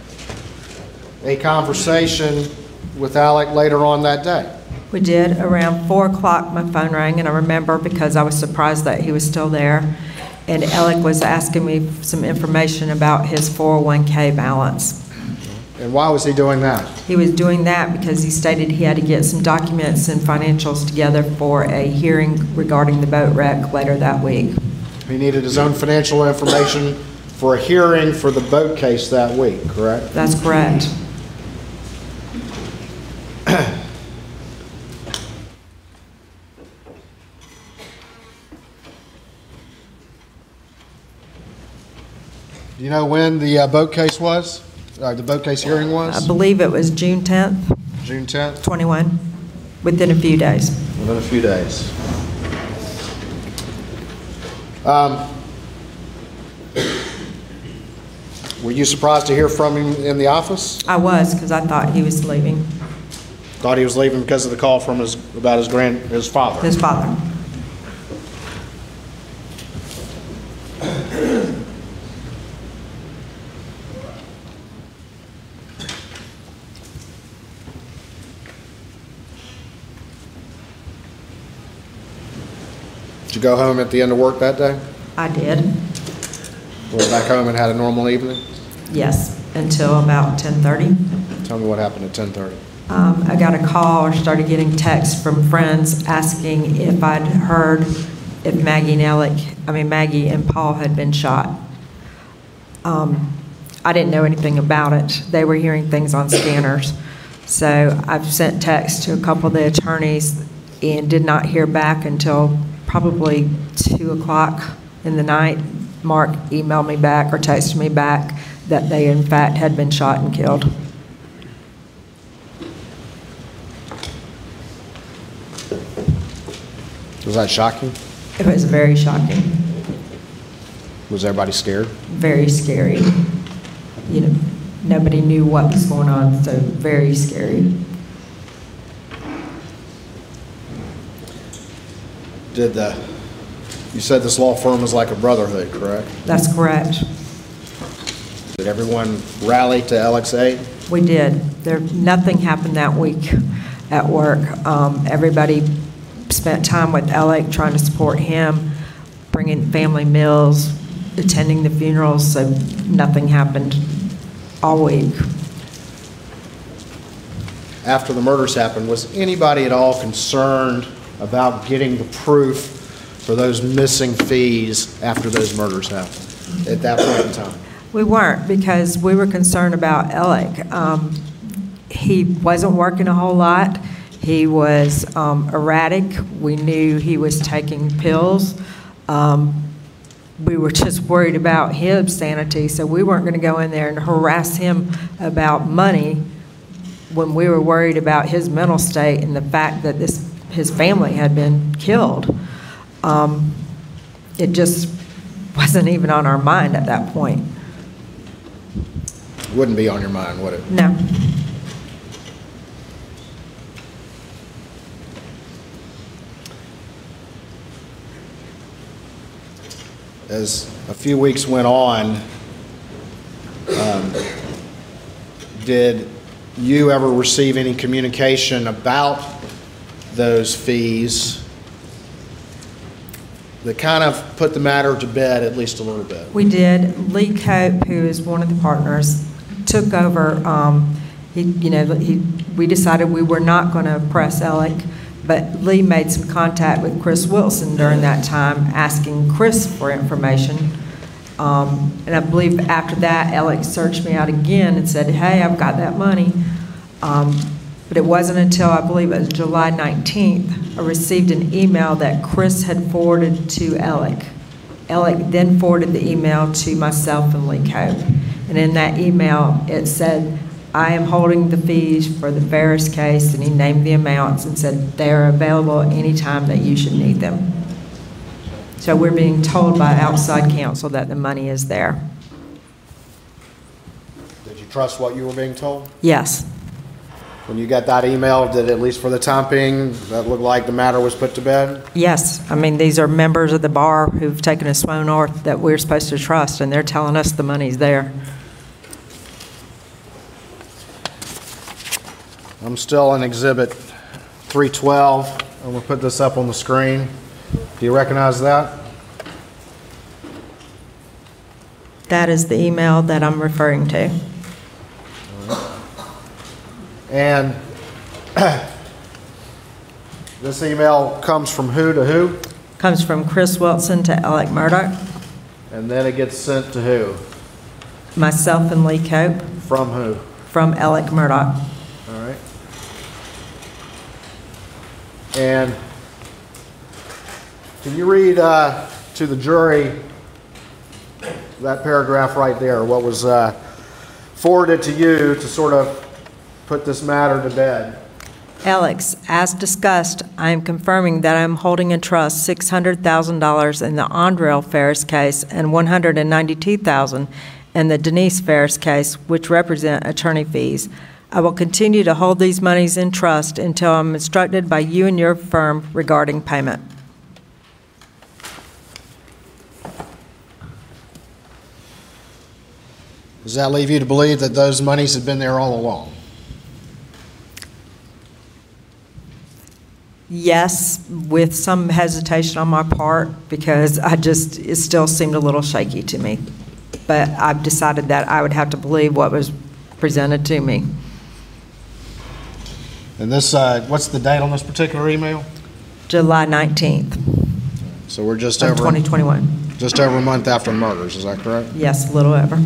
a conversation with Alec later on that day? We did. Around four o'clock, my phone rang, and I remember because I was surprised that he was still there. And Alec was asking me some information about his four oh one K balance. And why was he doing that? He was doing that because he stated he had to get some documents and financials together for a hearing regarding the boat wreck later that week. He needed his own financial information for a hearing for the boat case that week, correct? That's correct. Do you know when the uh, boat case was? Uh, the boat case hearing was? I believe it was June tenth. June tenth? twenty-one, within a few days. Within a few days. Um, were you surprised to hear from him in the office? I was, because I thought he was leaving. Thought he was leaving because of the call from his, about his grand, his father. His father. Did you go home at the end of work that day? I did. Went back home and had a normal evening? Yes, until about ten thirty. Tell me what happened at ten thirty. Um, I got a call or started getting texts from friends asking if I'd heard if Maggie and Alec, I mean Maggie and Paul had been shot. Um, I didn't know anything about it. They were hearing things on scanners. So I've sent texts to a couple of the attorneys and did not hear back until probably two o'clock in the night. Mark emailed me back or texted me back that they in fact had been shot and killed. Was that shocking? It was very shocking. Was everybody scared? Very scary. You know, nobody knew what was going on, so very scary. Did the, you said this law firm was like a brotherhood, correct? That's correct. Did everyone rally to Alec's aid? We did. There, nothing happened that week at work. Um, everybody spent time with Alec, trying to support him, bringing family meals, attending the funerals, so nothing happened all week. After the murders happened, was anybody at all concerned about getting the proof for those missing fees after those murders happened at that point in time? We weren't, because we were concerned about Alec. Um, he wasn't working a whole lot. He was um, erratic. We knew he was taking pills. Um, we were just worried about his sanity, so we weren't going to go in there and harass him about money when we were worried about his mental state and the fact that this his family had been killed. Um, it just wasn't even on our mind at that point. Wouldn't be on your mind, would it? No. As a few weeks went on, um, did you ever receive any communication about those fees that kind of put the matter to bed at least a little bit? We did. Lee Cope, who is one of the partners, took over. Um, he, you know, he, we decided we were not going to press Alec, but Lee made some contact with Chris Wilson during that time, asking Chris for information. Um, and I believe after that, Alec searched me out again and said, hey, I've got that money. Um, but it wasn't until, I believe it was July nineteenth, I received an email that Chris had forwarded to Alec. Alec then forwarded the email to myself and Lee Cope. And in that email, it said, I am holding the fees for the Ferris case, and he named the amounts and said they are available anytime that you should need them. So we're being told by outside counsel that the money is there. Did you trust what you were being told? Yes. When you got that email, did at least for the time being, that look like the matter was put to bed? Yes. I mean, these are members of the bar who've taken a sworn oath that we're supposed to trust, and they're telling us the money's there. I'm still in Exhibit three twelve. I'm going to put this up on the screen. Do you recognize that? That is the email that I'm referring to. And this email comes from who to who? Comes from Chris Wilson to Alec Murdaugh. And then it gets sent to who? Myself and Lee Cope. From who? From Alec Murdaugh. All right. And can you read uh, to the jury that paragraph right there? What was uh, forwarded to you to sort of put this matter to bed? Alex, as discussed, I am confirming that I am holding in trust six hundred thousand dollars in the Andrell Ferris case and one hundred ninety-two thousand dollars in the Denise Ferris case, which represent attorney fees. I will continue to hold these monies in trust until I'm instructed by you and your firm regarding payment. Does that leave you to believe that those monies have been there all along? Yes, with some hesitation on my part, because I just, it still seemed a little shaky to me. But I've decided that I would have to believe what was presented to me. And this, uh, what's the date on this particular email? July nineteenth. So we're just of over twenty twenty-one. Just over a month after murders, is that correct? Yes, a little over.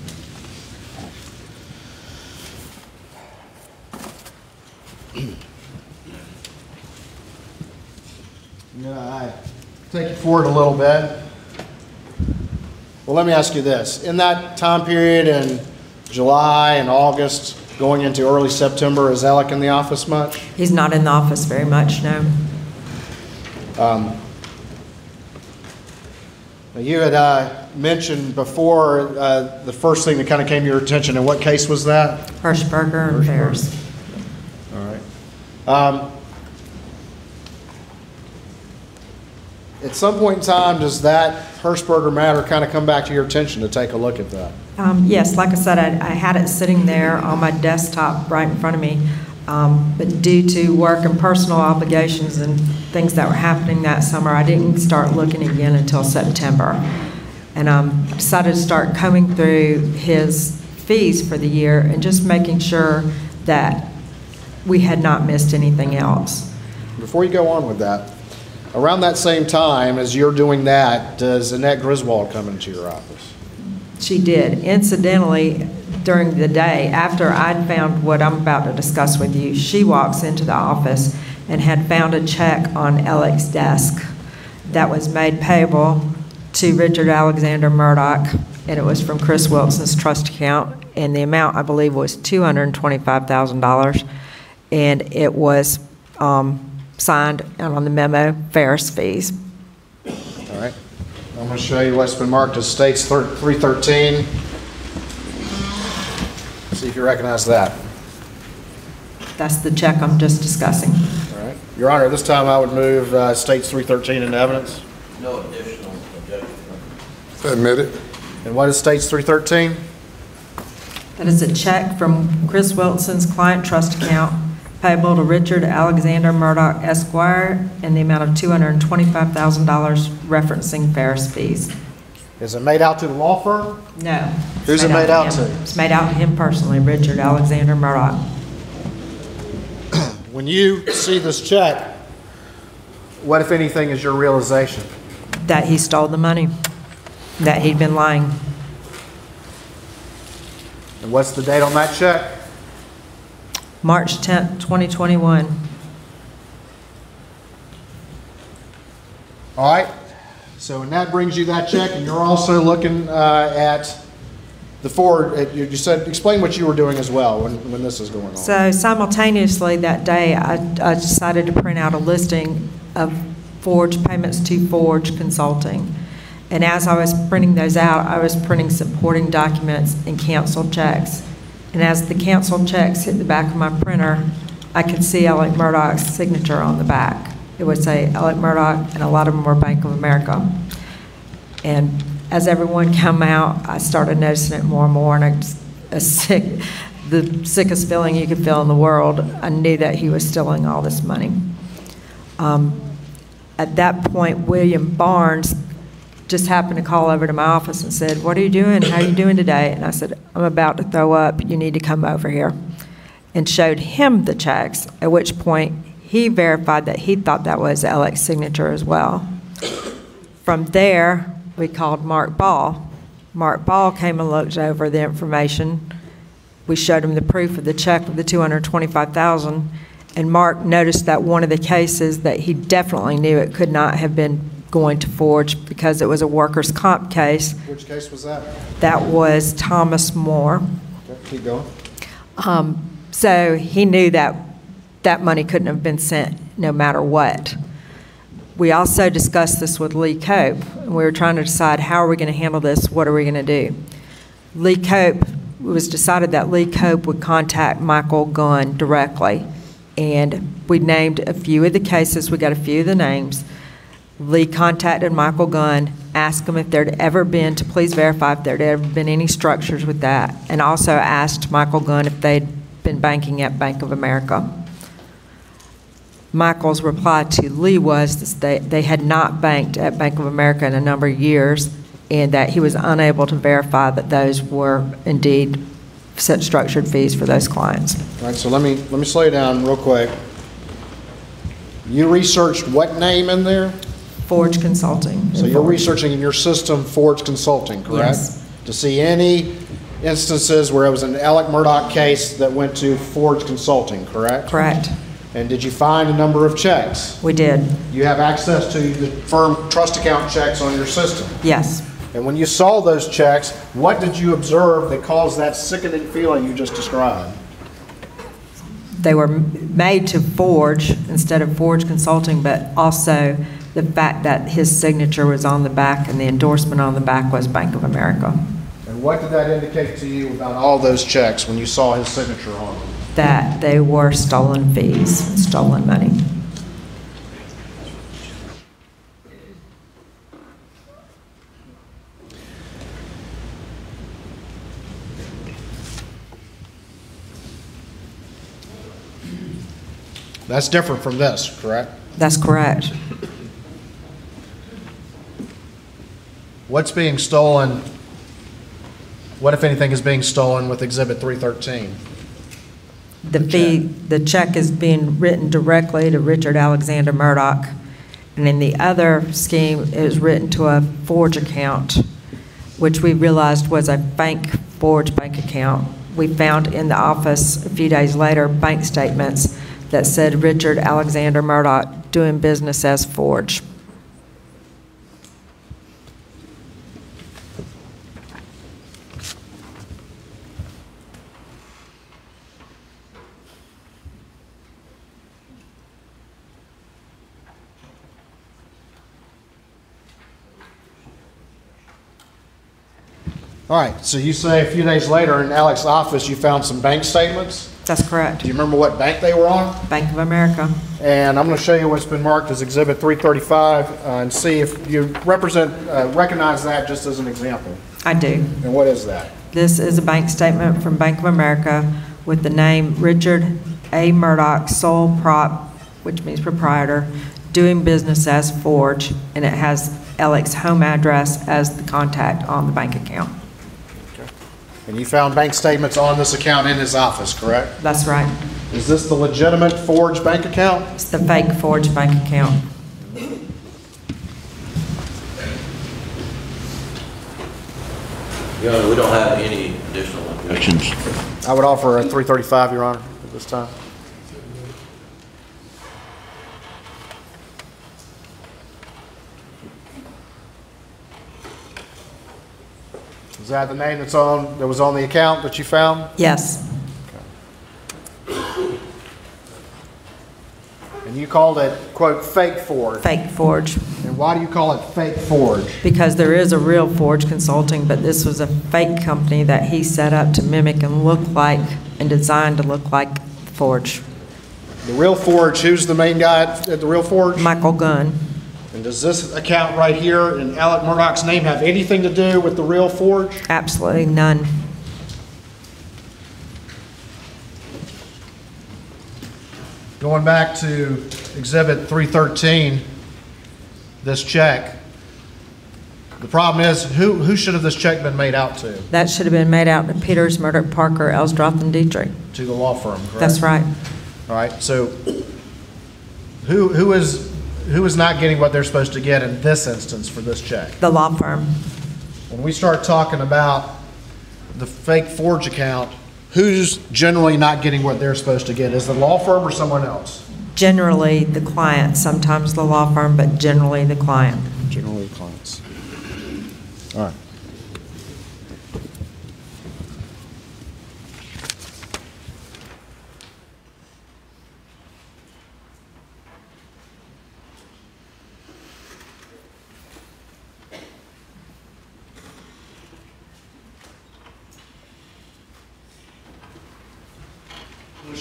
Yeah, I take you forward a little bit. Well, let me ask you this. In that time period in July and August, going into early September, is Alec in the office much? He's not in the office very much, no. Um, you had uh, mentioned before uh, the first thing that kind of came to your attention, and what case was that? Hirschberger and Ferris. All right. Um, At some point in time, does that Hirschberger matter kind of come back to your attention to take a look at that? Um, yes, like I said, I, I had it sitting there on my desktop right in front of me, um, but due to work and personal obligations and things that were happening that summer, I didn't start looking again until September. And um, decided to start combing through his fees for the year and just making sure that we had not missed anything else. Before you go on with that, around that same time as you're doing that, does Annette Griswold come into your office? She did. Incidentally, during the day, after I'd found what I'm about to discuss with you, she walks into the office and had found a check on Alec's desk that was made payable to Richard Alexander Murdoch, and it was from Chris Wilson's trust account, and the amount, I believe, was two hundred twenty-five thousand dollars, and it was um, signed and on the memo, Ferris fees. All right. I'm going to show you what's been marked as States three thirteen. See if you recognize that. That's the check I'm just discussing. All right. Your Honor, this time I would move uh, States three thirteen into evidence. No additional objection. Admit it. And what is States three thirteen? That is a check from Chris Wilson's client trust account payable to Richard Alexander Murdoch Esquire in the amount of two hundred twenty-five thousand dollars referencing Ferris fees. Is it made out to the law firm? No. Who's it made out to? It's made out to him personally, Richard Alexander Murdoch. When you see this check, what, if anything, is your realization? That he stole the money, that he'd been lying. And what's the date on that check? March tenth, twenty twenty-one. All right. So, and that brings you that check, and you're also looking uh, at the forward. At, you said, explain what you were doing as well when, when this is going on. So, simultaneously that day, I, I decided to print out a listing of forged payments to Forge Consulting. And as I was printing those out, I was printing supporting documents and canceled checks. And as the canceled checks hit the back of my printer, I could see Alec Murdoch's signature on the back. It would say Alec Murdoch, and a lot of them were Bank of America. And as everyone came out, I started noticing it more and more, and I just, a sick, the sickest feeling you could feel in the world. I knew that he was stealing all this money. Um, at that point, William Barnes just happened to call over to my office and said, "What are you doing? How are you doing today?" And I said, "I'm about to throw up. You need to come over here." And showed him the checks, at which point he verified that he thought that was Alec's signature as well. From there, we called Mark Ball. Mark Ball came and looked over the information. We showed him the proof of the check of the two hundred twenty-five thousand dollars, and Mark noticed that one of the cases that he definitely knew it could not have been going to Forge because it was a workers' comp case. Which case was that? That was Thomas Moore. Okay, keep going. Um, so he knew that that money couldn't have been sent no matter what. We also discussed this with Lee Cope, and we were trying to decide how are we going to handle this, what are we going to do. Lee Cope it was decided that Lee Cope would contact Michael Gunn directly. And we named a few of the cases. We got a few of the names. Lee contacted Michael Gunn, asked him if there'd ever been, to please verify if there'd ever been any structures with that, and also asked Michael Gunn if they'd been banking at Bank of America. Michael's reply to Lee was that they, they had not banked at Bank of America in a number of years, and that he was unable to verify that those were indeed set structured fees for those clients. All right, so let me, let me slow you down real quick. You researched what name in there? Forge Consulting. So you're researching in your system Forge Consulting, correct? Yes. To see any instances where it was an Alec Murdaugh case that went to Forge Consulting, correct? Correct. And did you find a number of checks? We did. You have access to the firm trust account checks on your system? Yes. And when you saw those checks, what did you observe that caused that sickening feeling you just described? They were made to Forge instead of Forge Consulting, but also the fact that his signature was on the back and the endorsement on the back was Bank of America. And what did that indicate to you about all those checks when you saw his signature on them? That they were stolen fees, stolen money. That's different from this, correct? That's correct. What's being stolen? What, if anything, is being stolen with Exhibit three thirteen? The fee, the check is being written directly to Richard Alexander Murdaugh. And in the other scheme, it was written to a Forge account, which we realized was a bank, Forge bank account. We found in the office a few days later bank statements that said Richard Alexander Murdaugh doing business as Forge. All right, so you say a few days later in Alex's office you found some bank statements? That's correct. Do you remember what bank they were on? Bank of America. And I'm going to show you what's been marked as Exhibit three thirty-five uh, and see if you represent, uh, recognize that just as an example. I do. And what is that? This is a bank statement from Bank of America with the name Richard A. Murdaugh, sole prop, which means proprietor, doing business as Forge, and it has Alex's home address as the contact on the bank account. And you found bank statements on this account in his office, correct? That's right. Is this the legitimate Forge bank account? It's the fake Forge bank account. Your Honor, we don't have any additional objections. I would offer a three thirty-five, Your Honor, at this time. Is that the name that's on, that was on the account that you found? Yes. Okay. And you called it, quote, fake Forge. Fake Forge. And why do you call it fake Forge? Because there is a real Forge Consulting, but this was a fake company that he set up to mimic and look like, and designed to look like Forge. The real Forge, who's the main guy at the real Forge? Michael Gunn. And does this account right here in Alec Murdaugh's name have anything to do with the real Forge? Absolutely none. Going back to Exhibit three thirteen, this check, the problem is, who, who should have this check been made out to? That should have been made out to Peters, Murdoch, Parker, Elsdroth, and Dietrich. To the law firm, correct? That's right. All right, so who, who is, who is not getting what they're supposed to get in this instance for this check? The law firm. When we start talking about the fake Forge account, who's generally not getting what they're supposed to get? Is the law firm or someone else? Generally the client, sometimes the law firm, but generally the client. Generally the clients. All right.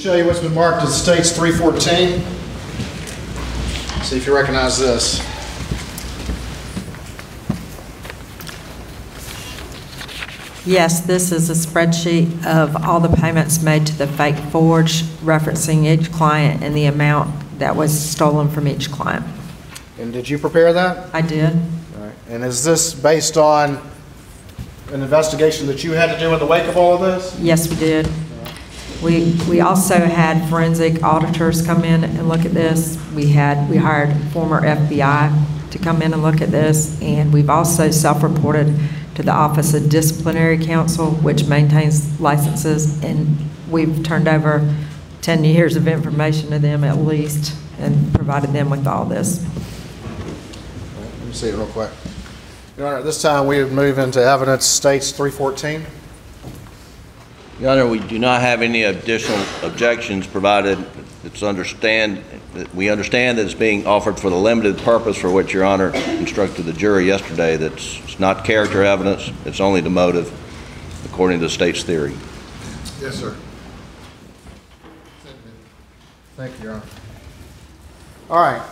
show you what's been marked as States three fourteen. See if you recognize this. Yes, this is a spreadsheet of all the payments made to the fake forge, referencing each client and the amount that was stolen from each client. And did you prepare that? I did. All right. And is this based on an investigation that you had to do in the wake of all of this? Yes, we did. We we also had forensic auditors come in and look at this. We had we hired former F B I to come in and look at this, and we've also self-reported to the Office of Disciplinary Counsel, which maintains licenses, and we've turned over ten years of information to them at least and provided them with all this. Let me see it real quick. Your Honor, at this time we would move into evidence States three fourteen. Your Honor, we do not have any additional objections, provided it's understand that we understand that it's being offered for the limited purpose for which Your Honor instructed the jury yesterday. That's it's not character evidence; it's only the motive, according to the state's theory. Yes, sir. Thank you, Your Honor. All right.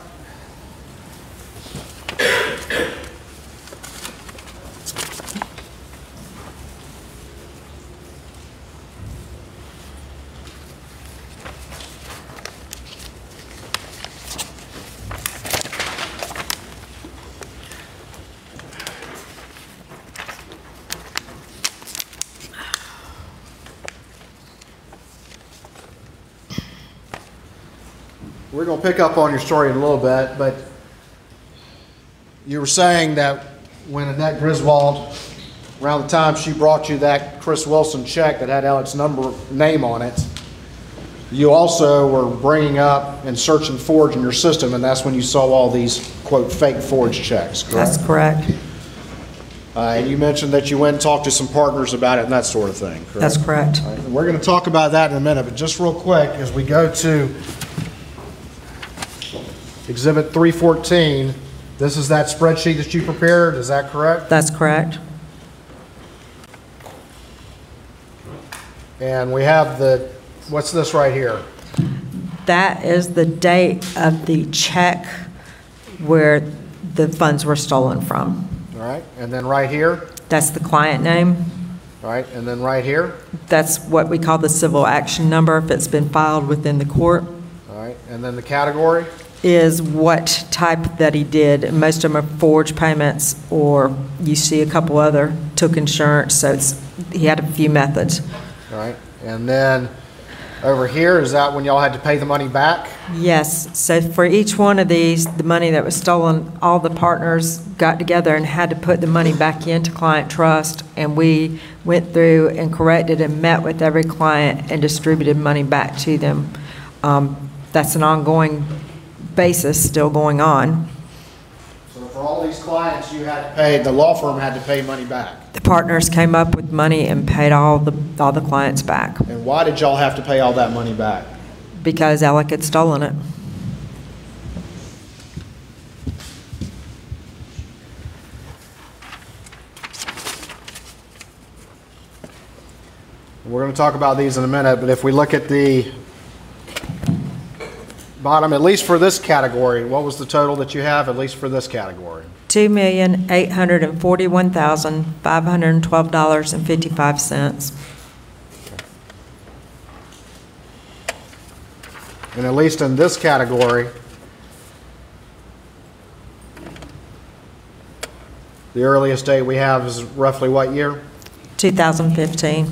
We're going to pick up on your story in a little bit, but you were saying that when Annette Griswold, around the time she brought you that Chris Wilson check that had Alex number name on it, you also were bringing up and searching forge in your system, and that's when you saw all these, quote, fake forge checks, correct? That's correct. Uh, and you mentioned that you went and talked to some partners about it and that sort of thing, correct? That's correct. All right, and we're going to talk about that in a minute, but just real quick, as we go to Exhibit three fourteen, this is that spreadsheet that you prepared, is that correct? That's correct. And we have the, what's this right here? That is the date of the check where the funds were stolen from. All right, and then right here? That's the client name. All right, and then right here? That's what we call the civil action number if it's been filed within the court. All right, and then the category? Is what type that he did. Most of them are forged payments, or you see a couple other, took insurance, so it's, he had a few methods. All right, and then over here, is that when y'all had to pay the money back? Yes, so for each one of these, the money that was stolen, all the partners got together and had to put the money back into client trust, and we went through and corrected and met with every client and distributed money back to them. Um, that's an ongoing basis still going on. So for all these clients, you had to pay, the law firm had to pay money back? The partners came up with money and paid all the all the clients back. And why did y'all have to pay all that money back? Because Alec had stolen it. We're going to talk about these in a minute, but if we look at the bottom, at least for this category, what was the total that you have, at least for this category? two million eight hundred forty-one thousand five hundred twelve dollars and fifty-five cents. And at least in this category, the earliest date we have is roughly what year? two thousand fifteen.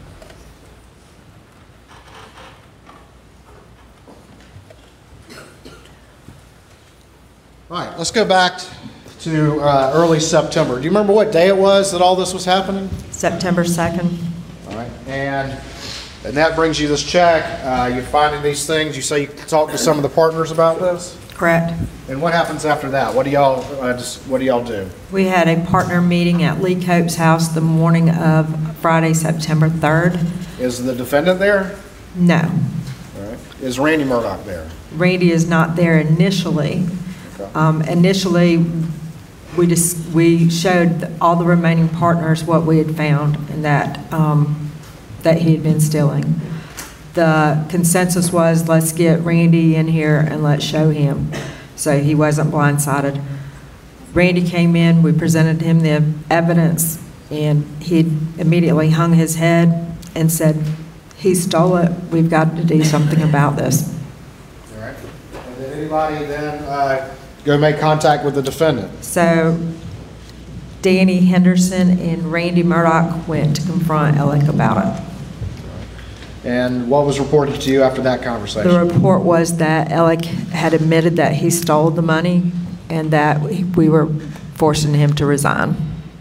All right, let's go back to uh, early September. Do you remember what day it was that all this was happening? September second. All right, and and that brings you this check. Uh, you're finding these things. You say you talked to some of the partners about this? Correct. And what happens after that? What do y'all uh, just, what do y'all do? We had a partner meeting at Lee Cope's house the morning of Friday, September third. Is the defendant there? No. All right. Is Randy Murdoch there? Randy is not there initially. Okay. Um, initially, we just we showed all the remaining partners what we had found and that um, that he had been stealing. the consensus was, let's get Randy in here and let's show him, so he wasn't blindsided. Randy came in, we presented him the evidence, and he immediately hung his head and said, he stole it, we've got to do something about this. All right. And did anybody then uh, go make contact with the defendant? So Danny Henderson and Randy Murdoch went to confront Alec about it. And what was reported to you after that conversation? The report was that Alec had admitted that he stole the money and that we were forcing him to resign.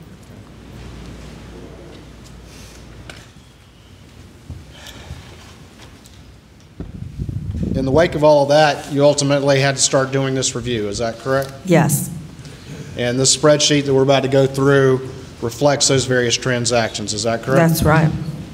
In the wake of all of that, you ultimately had to start doing this review, is that correct? Yes. And this spreadsheet that we're about to go through reflects those various transactions, is that correct? That's right.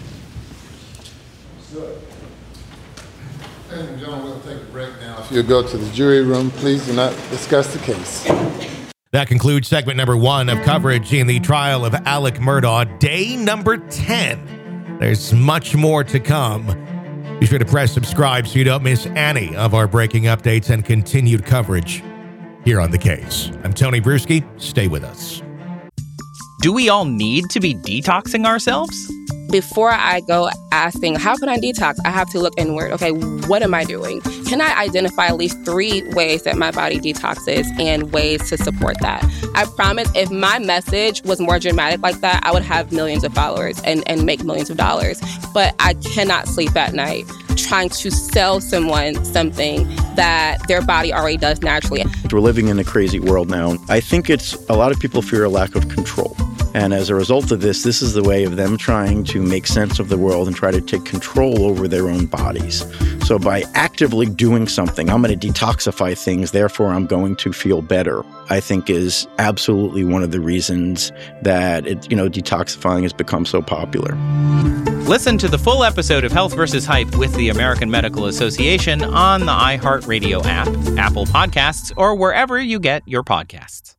Ladies and gentlemen, we'll take a break now. If you go to the jury room, please do not discuss the case. That concludes segment number one of coverage in the trial of Alec Murdaugh, day number ten. There's much more to come. Be sure to press subscribe so you don't miss any of our breaking updates and continued coverage here on The Case. I'm Tony Bruschi. Stay with us. Do we all need to be detoxing ourselves? Before I go asking, how can I detox? I have to look inward. Okay, what am I doing? Can I identify at least three ways that my body detoxes and ways to support that? I promise if my message was more dramatic like that, I would have millions of followers and, and make millions of dollars. But I cannot sleep at night trying to sell someone something that their body already does naturally. We're living in a crazy world now. I think it's a lot of people fear a lack of control. And as a result of this, this is the way of them trying to make sense of the world and try to take control over their own bodies. So by actively doing something, I'm going to detoxify things, therefore I'm going to feel better, I think is absolutely one of the reasons that it, you know, detoxifying has become so popular. Listen to the full episode of Health versus Hype with the American Medical Association on the iHeartRadio app, Apple Podcasts, or wherever you get your podcasts.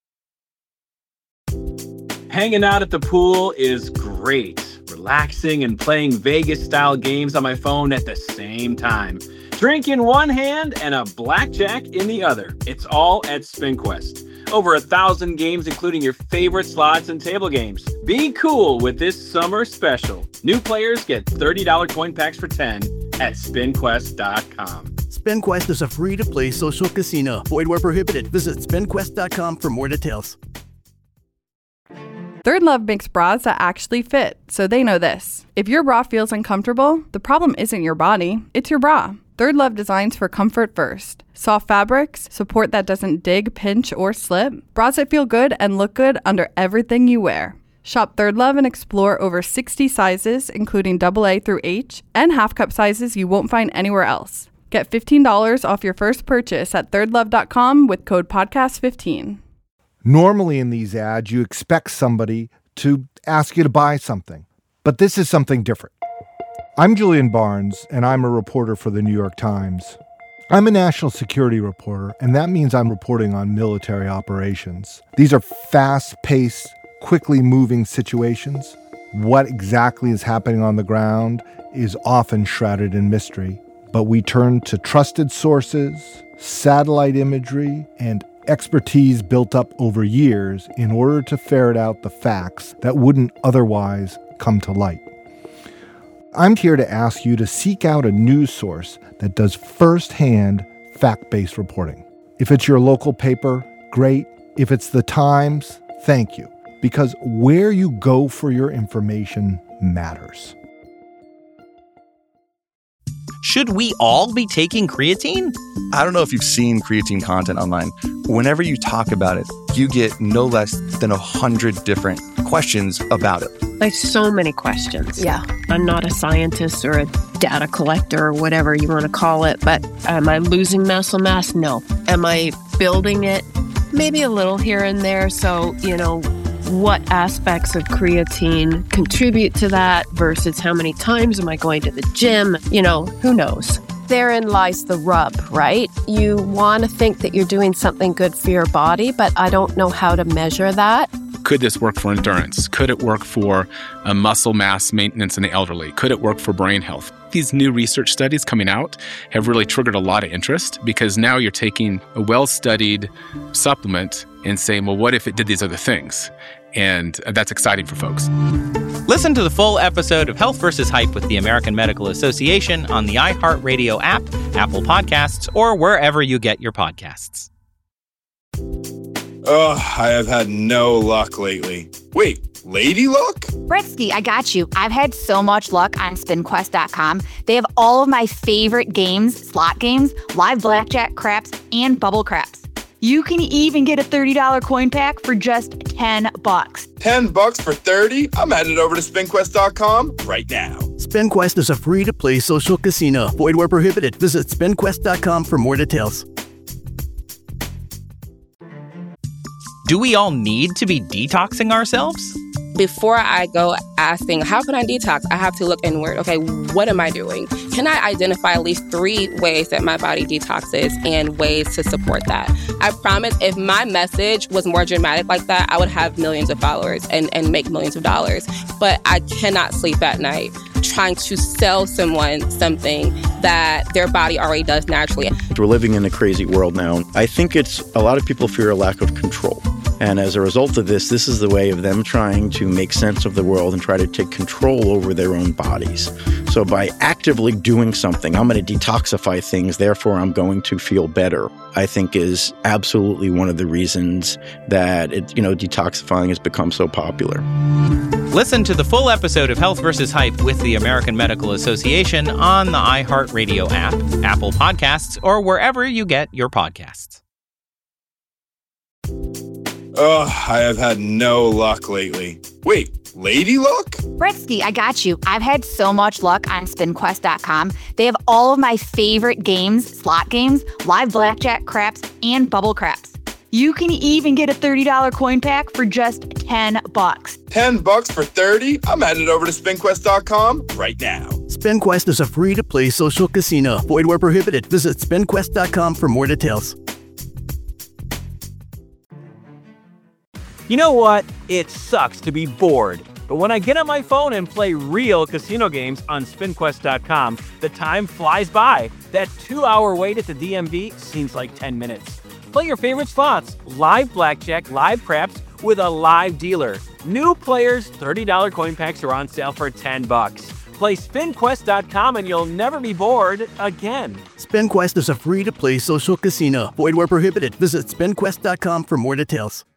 Hanging out at the pool is great. Relaxing and playing Vegas-style games on my phone at the same time. Drink in one hand and a blackjack in the other. It's all at SpinQuest. Over a thousand games, including your favorite slots and table games. Be cool with this summer special. New players get thirty dollars coin packs for ten at spin quest dot com. SpinQuest is a free-to-play social casino. Void where prohibited. Visit spin quest dot com for more details. Third Love makes bras that actually fit, so they know this. If your bra feels uncomfortable, the problem isn't your body, it's your bra. Third Love designs for comfort first. Soft fabrics, support that doesn't dig, pinch, or slip. Bras that feel good and look good under everything you wear. Shop Third Love and explore over sixty sizes, including double A through H, and half cup sizes you won't find anywhere else. Get fifteen dollars off your first purchase at third love dot com with code podcast fifteen. Normally in these ads, you expect somebody to ask you to buy something, but this is something different. I'm Julian Barnes, and I'm a reporter for the New York Times. I'm a national security reporter, and that means I'm reporting on military operations. These are fast-paced, quickly moving situations. What exactly is happening on the ground is often shrouded in mystery, but we turn to trusted sources, satellite imagery, and expertise built up over years in order to ferret out the facts that wouldn't otherwise come to light. I'm here to ask you to seek out a news source that does firsthand fact-based reporting. If it's your local paper, great. If it's the Times, thank you. Because where you go for your information matters. Should we all be taking creatine? I don't know if you've seen creatine content online. Whenever you talk about it, you get no less than a hundred different questions about it. Like so many questions. Yeah. I'm not a scientist or a data collector or whatever you want to call it, but am I losing muscle mass? No. Am I building it? Maybe a little here and there. So, you know, what aspects of creatine contribute to that versus how many times am I going to the gym? You know, who knows? Therein lies the rub, right? You want to think that you're doing something good for your body, but I don't know how to measure that. Could this work for endurance? Could it work for uh, muscle mass maintenance in the elderly? Could it work for brain health? These new research studies coming out have really triggered a lot of interest because now you're taking a well-studied supplement and saying, well, what if it did these other things? And that's exciting for folks. Listen to the full episode of Health versus. Hype with the American Medical Association on the iHeartRadio app, Apple Podcasts, or wherever you get your podcasts. Ugh, I have had no luck lately. Wait, lady luck? Britsky, I got you. I've had so much luck on spin quest dot com. They have all of my favorite games, slot games, live blackjack, craps, and bubble craps. You can even get a thirty dollars coin pack for just ten bucks. ten bucks for thirty? I'm headed over to spin quest dot com right now. SpinQuest is a free-to-play social casino. Void where prohibited. Visit spin quest dot com for more details. Do we all need to be detoxing ourselves? Before I go asking, how can I detox? I have to look inward. Okay, what am I doing? Can I identify at least three ways that my body detoxes and ways to support that? I promise if my message was more dramatic like that, I would have millions of followers and, and make millions of dollars. But I cannot sleep at night trying to sell someone something that their body already does naturally. We're living in a crazy world now. I think it's a lot of people fear a lack of control. And as a result of this, this is the way of them trying to make sense of the world and try to take control over their own bodies. So by actively doing something, I'm going to detoxify things, therefore I'm going to feel better, I think is absolutely one of the reasons that it, you know, detoxifying has become so popular. Listen to the full episode of Health versus. Hype with the American Medical Association on the iHeartRadio app, Apple Podcasts, or wherever you get your podcasts. Ugh, I have had no luck lately. Wait, lady luck? Britsky, I got you. I've had so much luck on spin quest dot com. They have all of my favorite games, slot games, live blackjack, craps, and bubble craps. You can even get a thirty dollars coin pack for just ten bucks. ten bucks for thirty? I'm headed over to spin quest dot com right now. SpinQuest is a free-to-play social casino. Void where prohibited. Visit spin quest dot com for more details. You know what? It sucks to be bored. But when I get on my phone and play real casino games on spin quest dot com, the time flies by. That two-hour wait at the D M V seems like ten minutes. Play your favorite slots, live blackjack, live craps, with a live dealer. New players, thirty dollars coin packs are on sale for ten bucks. Play spin quest dot com and you'll never be bored again. SpinQuest is a free-to-play social casino. Void where prohibited. Visit spin quest dot com for more details.